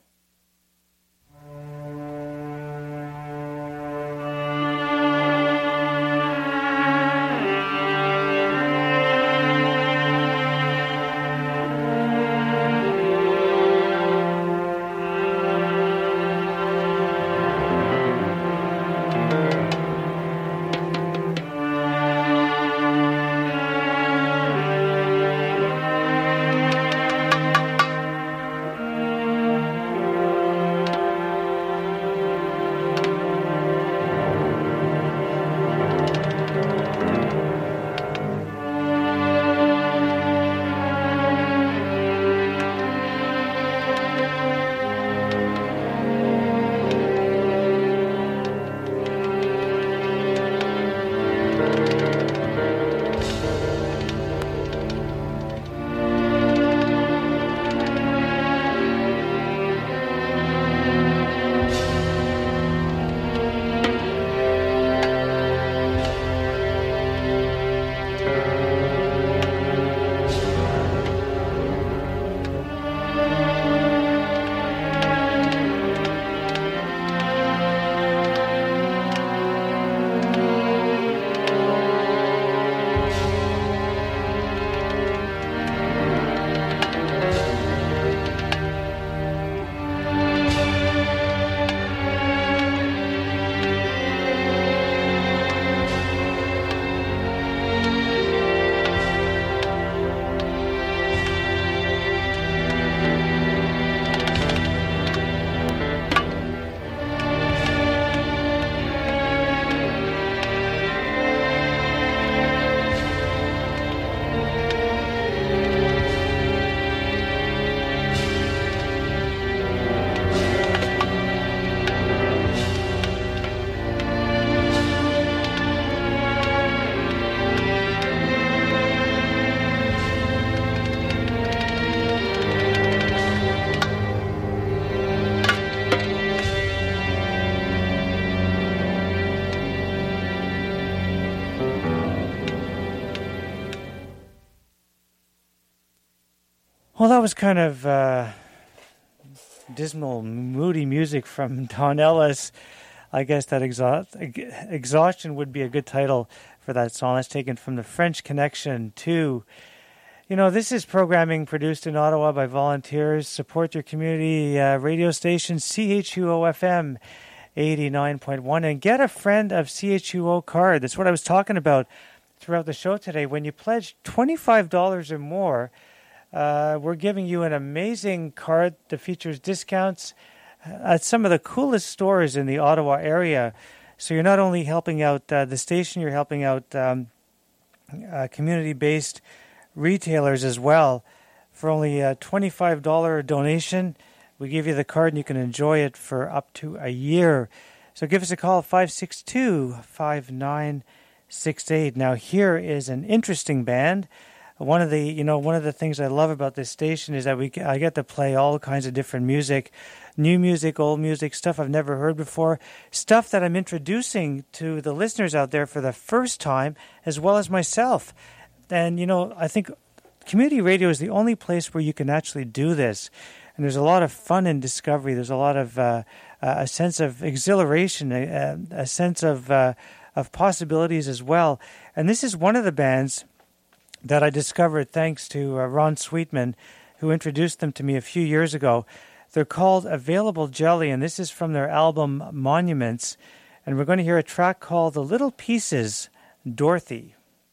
Well, that was kind of uh, dismal, moody music from Don Ellis. I guess that exhaust, Exhaustion would be a good title for that song. That's taken from the French Connection two. You know, this is programming produced in Ottawa by volunteers. Support your community uh, radio station, C H U O F M eighty-nine point one, and get a friend of C H U O card. That's what I was talking about throughout the show today. When you pledge twenty-five dollars or more, uh, we're giving you an amazing card that features discounts at some of the coolest stores in the Ottawa area. So you're not only helping out uh, the station, you're helping out um, uh, community-based retailers as well. For only a twenty-five dollars donation, we give you the card and you can enjoy it for up to a year. So give us a call, five six two, five nine six eight. Now here is an interesting band. One of the, you know, one of the things I love about this station is that we I get to play all kinds of different music, new music, old music, stuff I've never heard before, stuff that I'm introducing to the listeners out there for the first time, as well as myself. And, you know, I think community radio is the only place where you can actually do this. And there's a lot of fun in discovery. There's a lot of uh, a sense of exhilaration, a, a sense of uh, of possibilities as well. And this is one of the bands that I discovered thanks to uh, Ron Sweetman, who introduced them to me a few years ago. They're called Available Jelly, and this is from their album Monuments. And we're going to hear a track called The Little Pieces, Dorothy.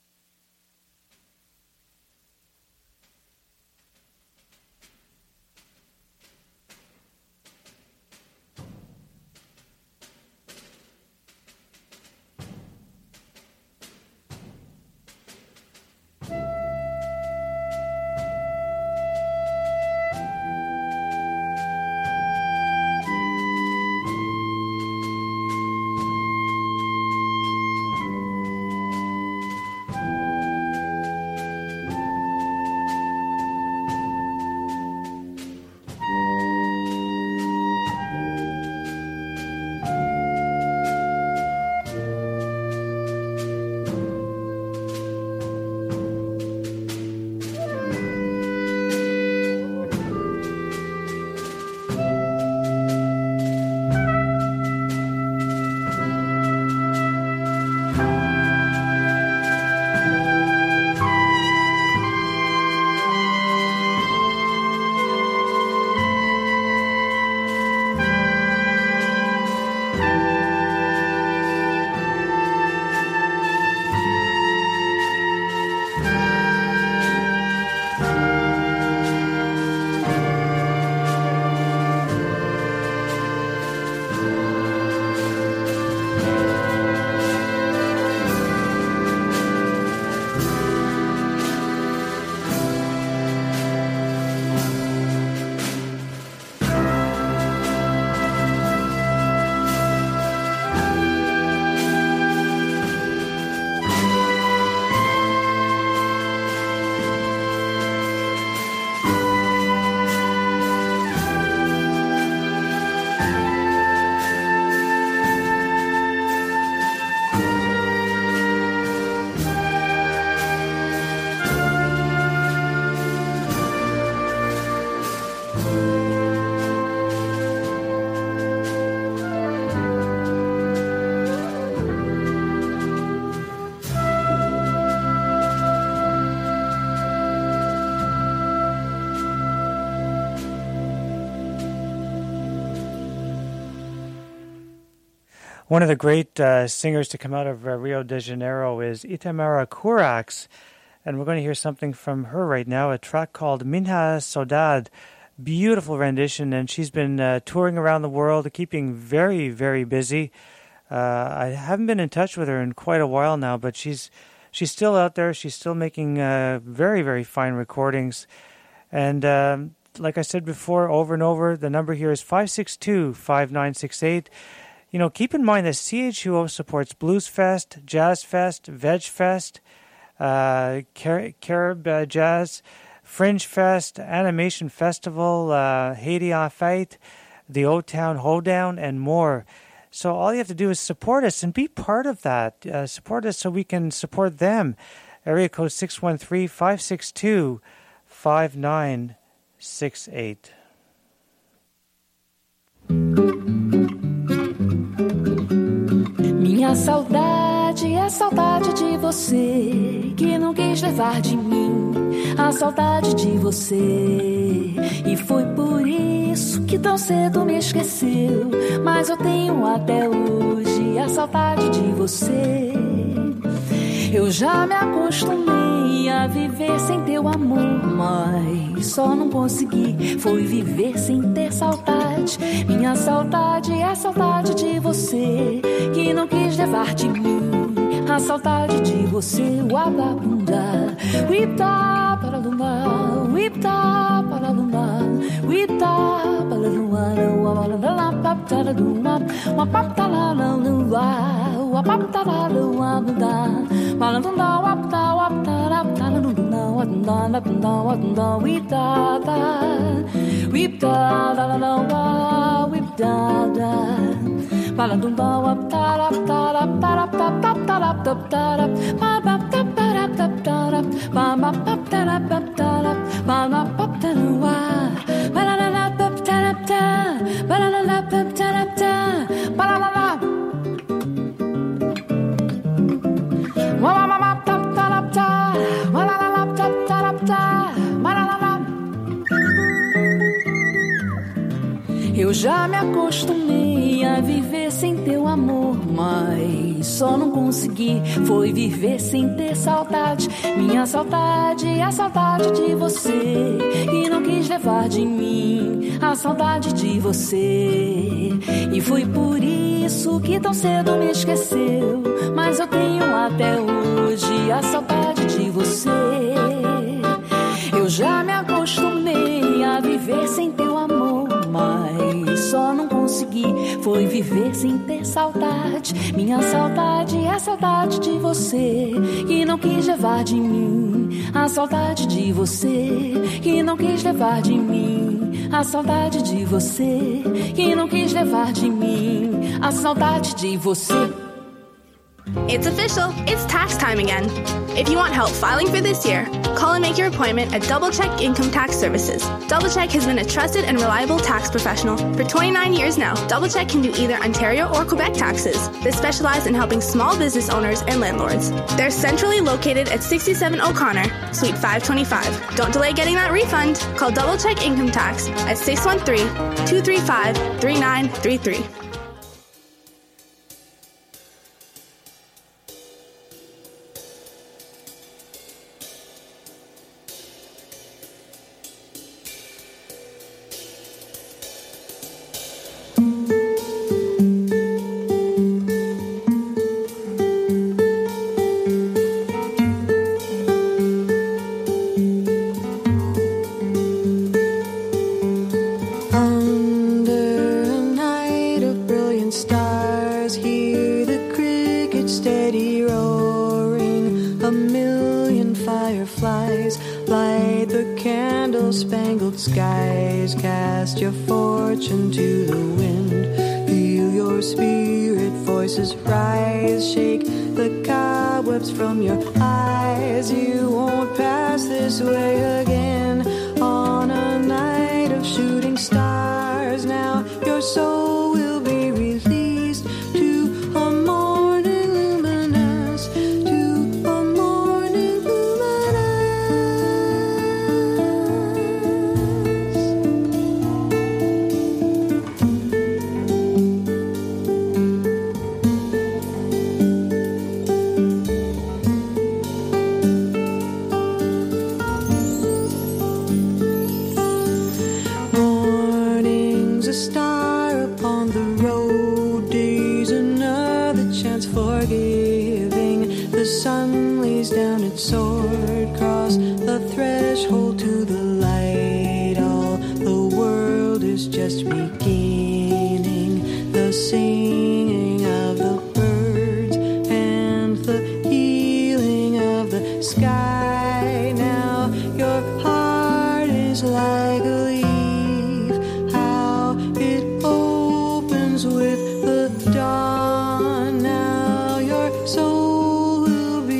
One of the great uh, singers to come out of uh, Rio de Janeiro is Itamara Kurax, and we're going to hear something from her right now, a track called Minha Saudade. Beautiful rendition, and she's been uh, touring around the world, keeping very, very busy. Uh, I haven't been in touch with her in quite a while now, but she's she's still out there. She's still making uh, very, very fine recordings. And um, like I said before, over and over, the number here is five six two, five nine six eight. You know, keep in mind that C H U O supports Blues Fest, Jazz Fest, Veg Fest, uh, Car- Carib uh, Jazz, Fringe Fest, Animation Festival, uh, Haiti en Fête, the O-Town Hoedown, and more. So all you have to do is support us and be part of that. Uh, support us so we can support them. Area code six one three, five six two, five nine six eight. Minha saudade é a saudade de você, que não quis levar de mim a saudade de você. E foi por isso que tão cedo me esqueceu, mas eu tenho até hoje a saudade de você. Eu já me acostumei a viver sem teu amor, mas só não consegui, foi viver sem ter saudade. Minha saudade é a saudade de você, que não quis levar de mim a saudade de você. Wababunda, wipta para lumba, wipta para lumba, wipta para lumba, wabala papta lumba, wapta la lumba, wapta la lumba, malunda wapta wapta wapta lumba, wapta wapta wapta wipta da, wipta la la wipta da. Paladumba wap tarap tarap tarap tap tap tarap tap tarap ma bap tap tarap tap tarap ma bap tap tarap tap tarap ma bap tap tarua balala tap tarap ta balala tap tarap ta balala wa ma ma tap tarap ta balala tap tarap ta balala. Eu já me acostumei a viver sem teu amor, mas só não consegui, foi viver sem ter saudade. Minha saudade é a saudade de você, e não quis levar de mim a saudade de você. E foi por isso que tão cedo me esqueceu, mas eu tenho até hoje a saudade de você. Eu já me acostumei a viver sem teu amor, mas só não consegui, foi viver sem ter saudade. Minha saudade é a saudade de você, que não quis levar de mim a saudade de você, que não quis levar de mim a saudade de você, que não quis levar de mim a saudade de você. It's official. It's tax time again. If you want help filing for this year, call and make your appointment at Double Check Income Tax Services. Double Check has been a trusted and reliable tax professional for twenty-nine years now. Double Check can do either Ontario or Quebec taxes. They specialize in helping small business owners and landlords. They're centrally located at sixty-seven O'Connor, Suite five twenty-five. Don't delay getting that refund. Call Double Check Income Tax at six one three, two three five, three nine three three.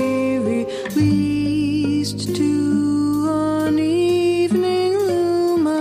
To an evening luminous.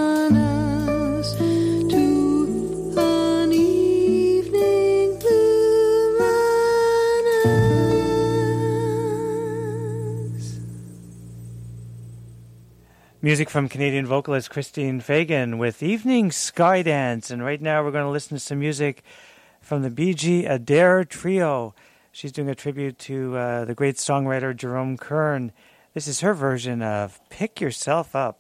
Music from Canadian vocalist Christine Fagan with Evening Sky Dance. And right now we're going to listen to some music from the Bee Gee Adair Trio. She's doing a tribute to uh, the great songwriter Jerome Kern. This is her version of Pick Yourself Up.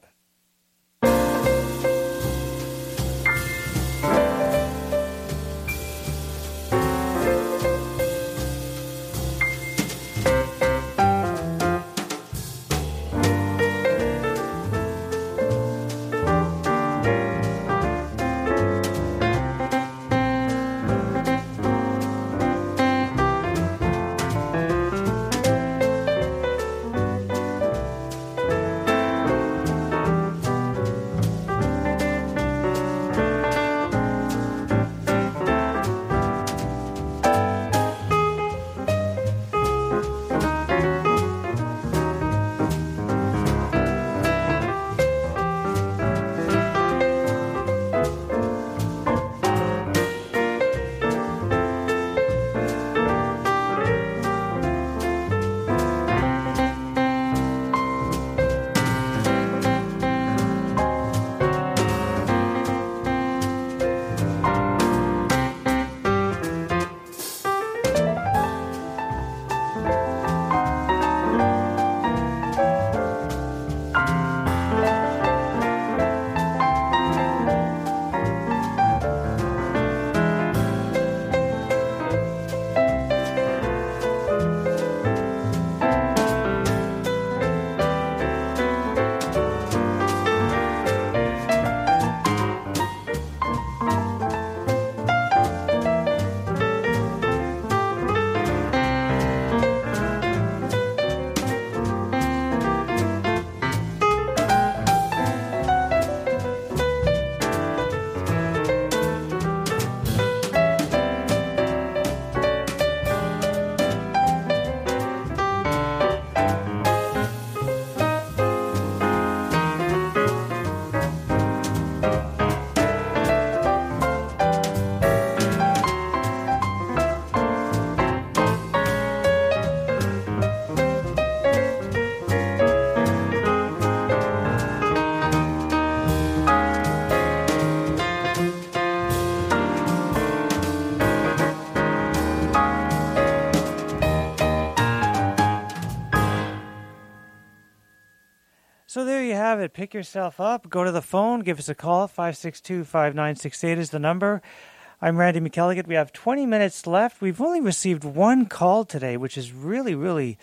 So there you have it. Pick yourself up. Go to the phone. Give us a call. five six two, five nine six eight is the number. I'm Randy McElligott. We have twenty minutes left. We've only received one call today, which is really, really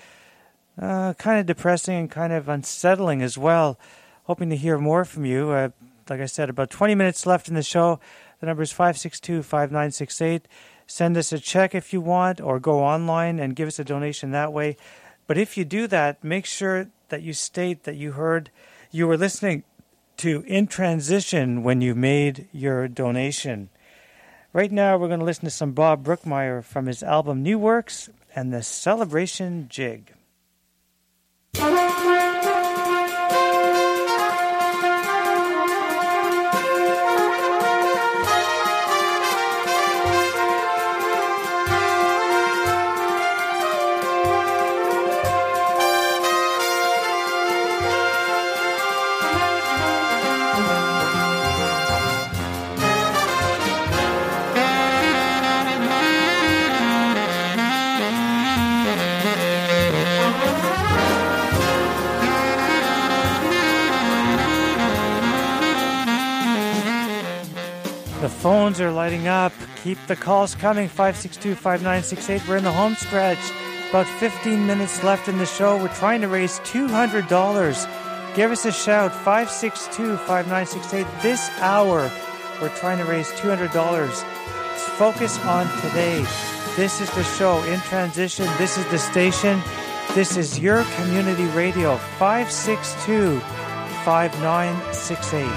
uh, kind of depressing and kind of unsettling as well. Hoping to hear more from you. Uh, like I said, about twenty minutes left in the show. The number is five six two, five nine six eight. Send us a check if you want, or go online and give us a donation that way. But if you do that, make sure that you state that you heard you were listening to In Transition when you made your donation. Right now, we're going to listen to some Bob Brookmeyer from his album New Works and the Celebration Jig. The phones are lighting up. Keep the calls coming. five six two, five nine six eight. We're in the home stretch. About fifteen minutes left in the show. We're trying to raise two hundred dollars. Give us a shout. five six two, five nine six eight. This hour, we're trying to raise two hundred dollars. Focus on today. This is the show, In Transition. This is the station. This is your community radio. five six two, five nine six eight.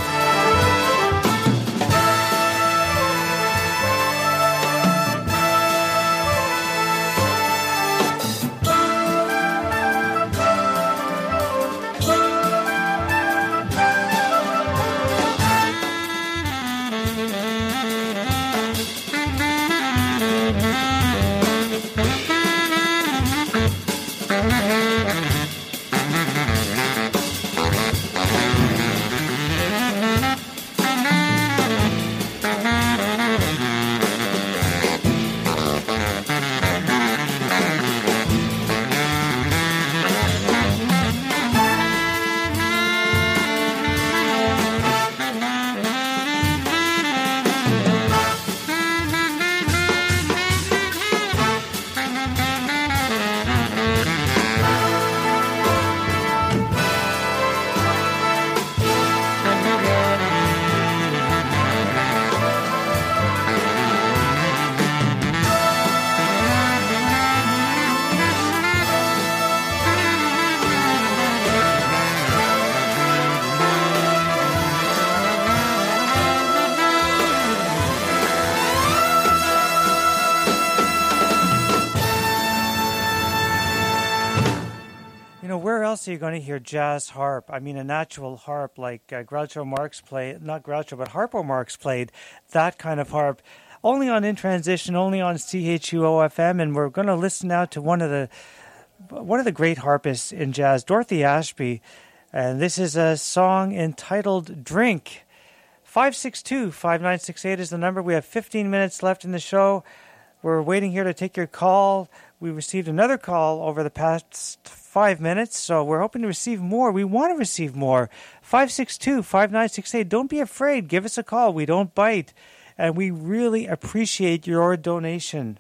else are you going to hear jazz harp? I mean, an actual harp like uh, Groucho Marx played, not Groucho, but Harpo Marx played that kind of harp. Only on In Transition, only on C H U O F M, and we're going to listen now to one of the one of the great harpists in jazz, Dorothy Ashby, and this is a song entitled Drink. five six two, five nine six eight is the number. We have fifteen minutes left in the show. We're waiting here to take your call. We received another call over the past five minutes, so we're hoping to receive more. We want to receive more. five six two, five nine six eight. Don't be afraid. Give us a call. We don't bite. And we really appreciate your donation.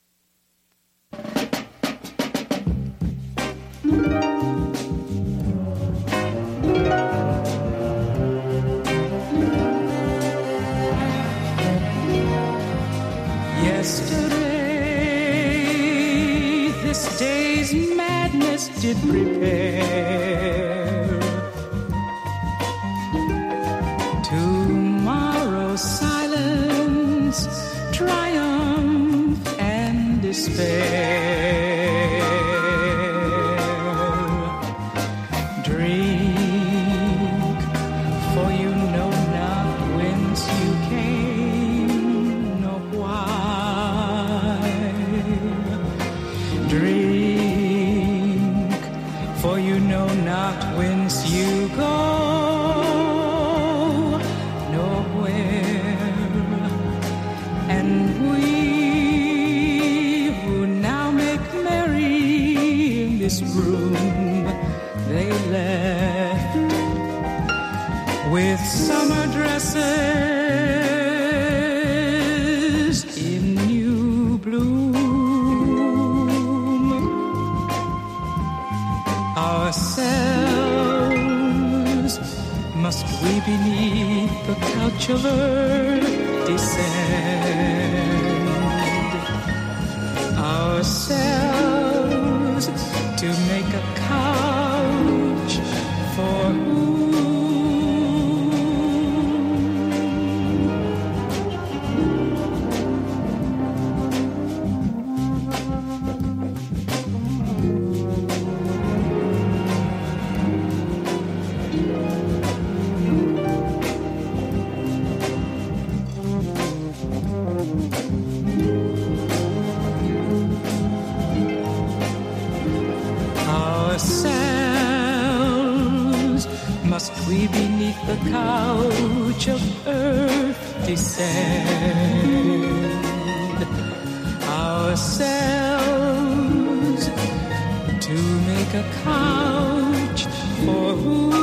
Yesterday, this day's madness did prepare. Tomorrow's silence, triumph, and despair. Drink, for you know not whence you came, nor why. Drink, for you know not whence you go. Room they left with summer dresses in new bloom. Ourselves, must we beneath the couch of earth descend? Ourselves, to make a couch for who? Must we beneath the couch of earth descend? Ourselves, to make a couch for who?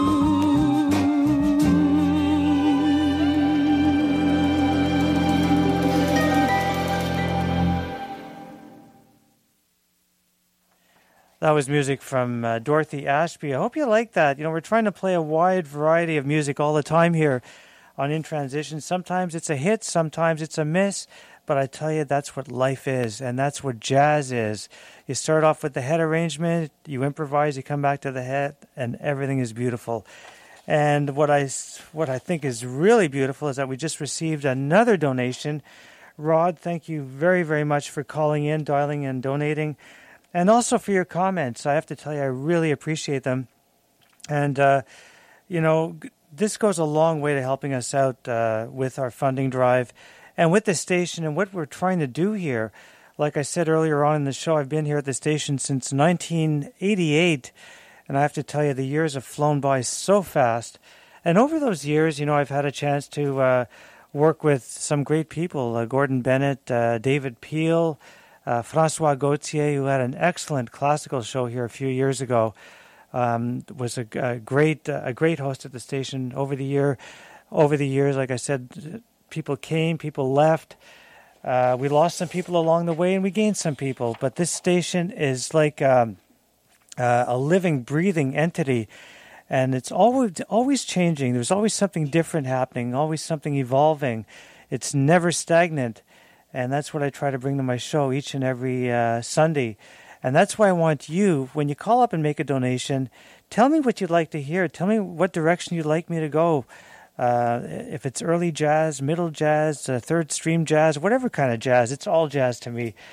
That was music from uh, Dorothy Ashby. I hope you like that. You know, we're trying to play a wide variety of music all the time here on In Transition. Sometimes it's a hit, sometimes it's a miss, but I tell you, that's what life is, and that's what jazz is. You start off with the head arrangement, you improvise, you come back to the head, and everything is beautiful. And what I, what I think is really beautiful is that we just received another donation. Rod, thank you very, very much for calling in, dialing, and donating. And also for your comments. I have to tell you, I really appreciate them. And, uh, you know, this goes a long way to helping us out uh, with our funding drive and with the station and what we're trying to do here. Like I said earlier on in the show, I've been here at the station since nineteen eighty-eight. And I have to tell you, the years have flown by so fast. And over those years, you know, I've had a chance to uh, work with some great people, uh, Gordon Bennett, uh, David Peel, Uh, Francois Gauthier, who had an excellent classical show here a few years ago, um, was a, a great uh, a great host at the station. Over the year, over the years, like I said, people came, people left. Uh, we lost some people along the way, and we gained some people. But this station is like um, uh, a living, breathing entity, and it's always always changing. There's always something different happening, always something evolving. It's never stagnant. And that's what I try to bring to my show each and every uh, Sunday. And that's why I want you, when you call up and make a donation, tell me what you'd like to hear. Tell me what direction you'd like me to go. Uh, if it's early jazz, middle jazz, uh, third stream jazz, whatever kind of jazz, it's all jazz to me.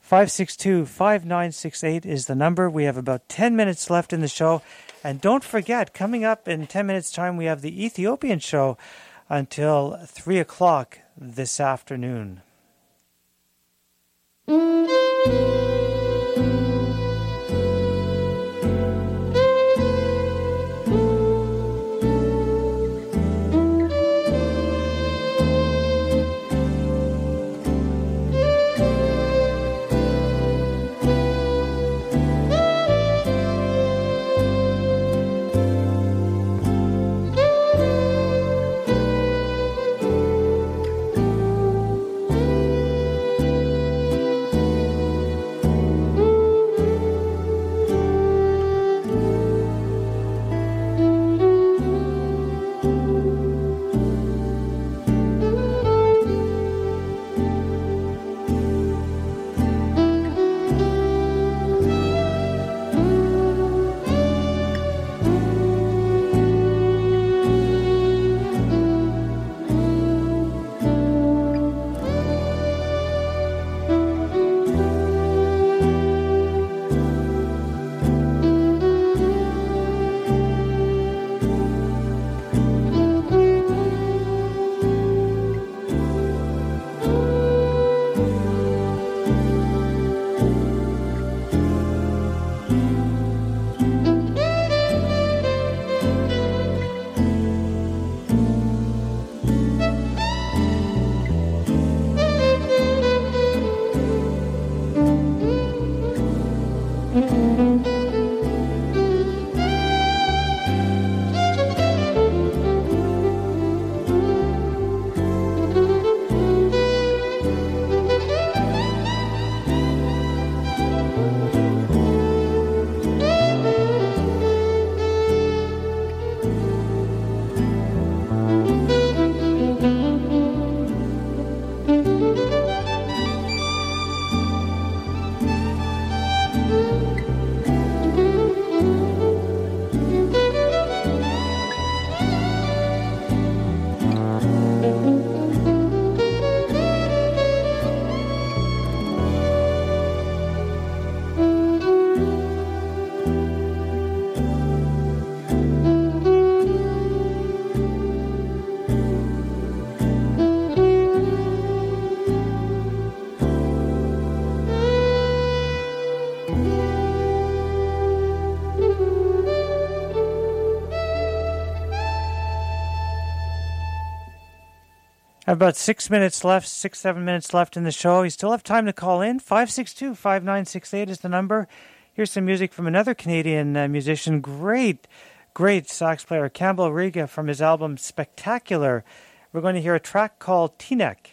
five six two, five nine six eight is the number. We have about ten minutes left in the show. And don't forget, coming up in ten minutes' time, we have the Ethiopian show until three o'clock this afternoon. About six minutes left, six, seven minutes left in the show. You still have time to call in. five six two, five nine six eight is the number. Here's some music from another Canadian uh, musician. Great, great sax player, Campbell Riga, from his album Spectacular. We're going to hear a track called Teaneck.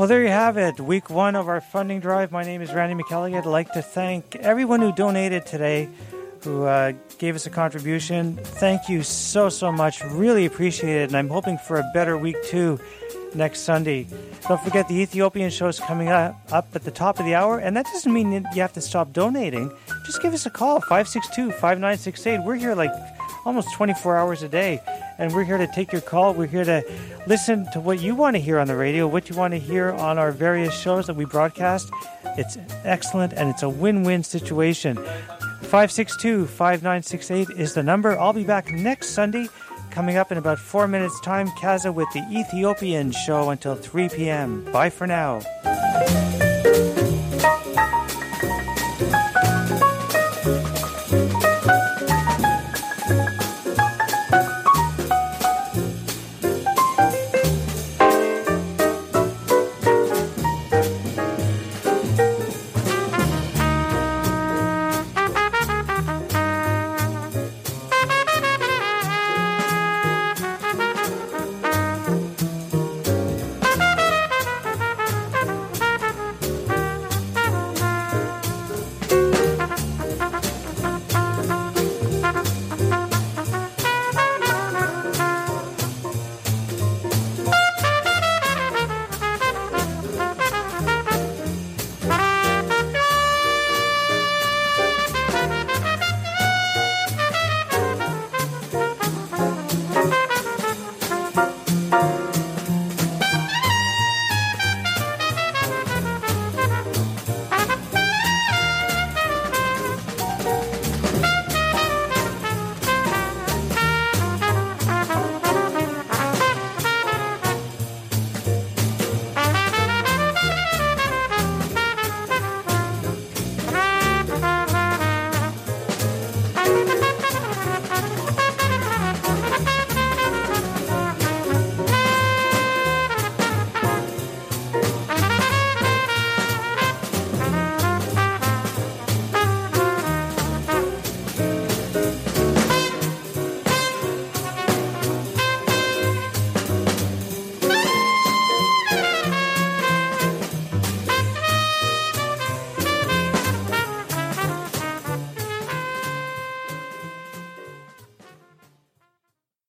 Well, there you have it. Week one of our funding drive. My name is Randy McKelligan. I'd like to thank everyone who donated today, who uh, gave us a contribution. Thank you so, so much. Really appreciate it. And I'm hoping for a better week two next Sunday. Don't forget the Ethiopian show is coming up, up at the top of the hour. And that doesn't mean you have to stop donating. Just give us a call, five six two, five nine six eight. We're here like almost twenty-four hours a day. And we're here to take your call. We're here to listen to what you want to hear on the radio, what you want to hear on our various shows that we broadcast. It's excellent, and it's a win-win situation. five six two, five nine six eight is the number. I'll be back next Sunday. Coming up in about four minutes' time, Kaza with the Ethiopian show until three p.m. Bye for now.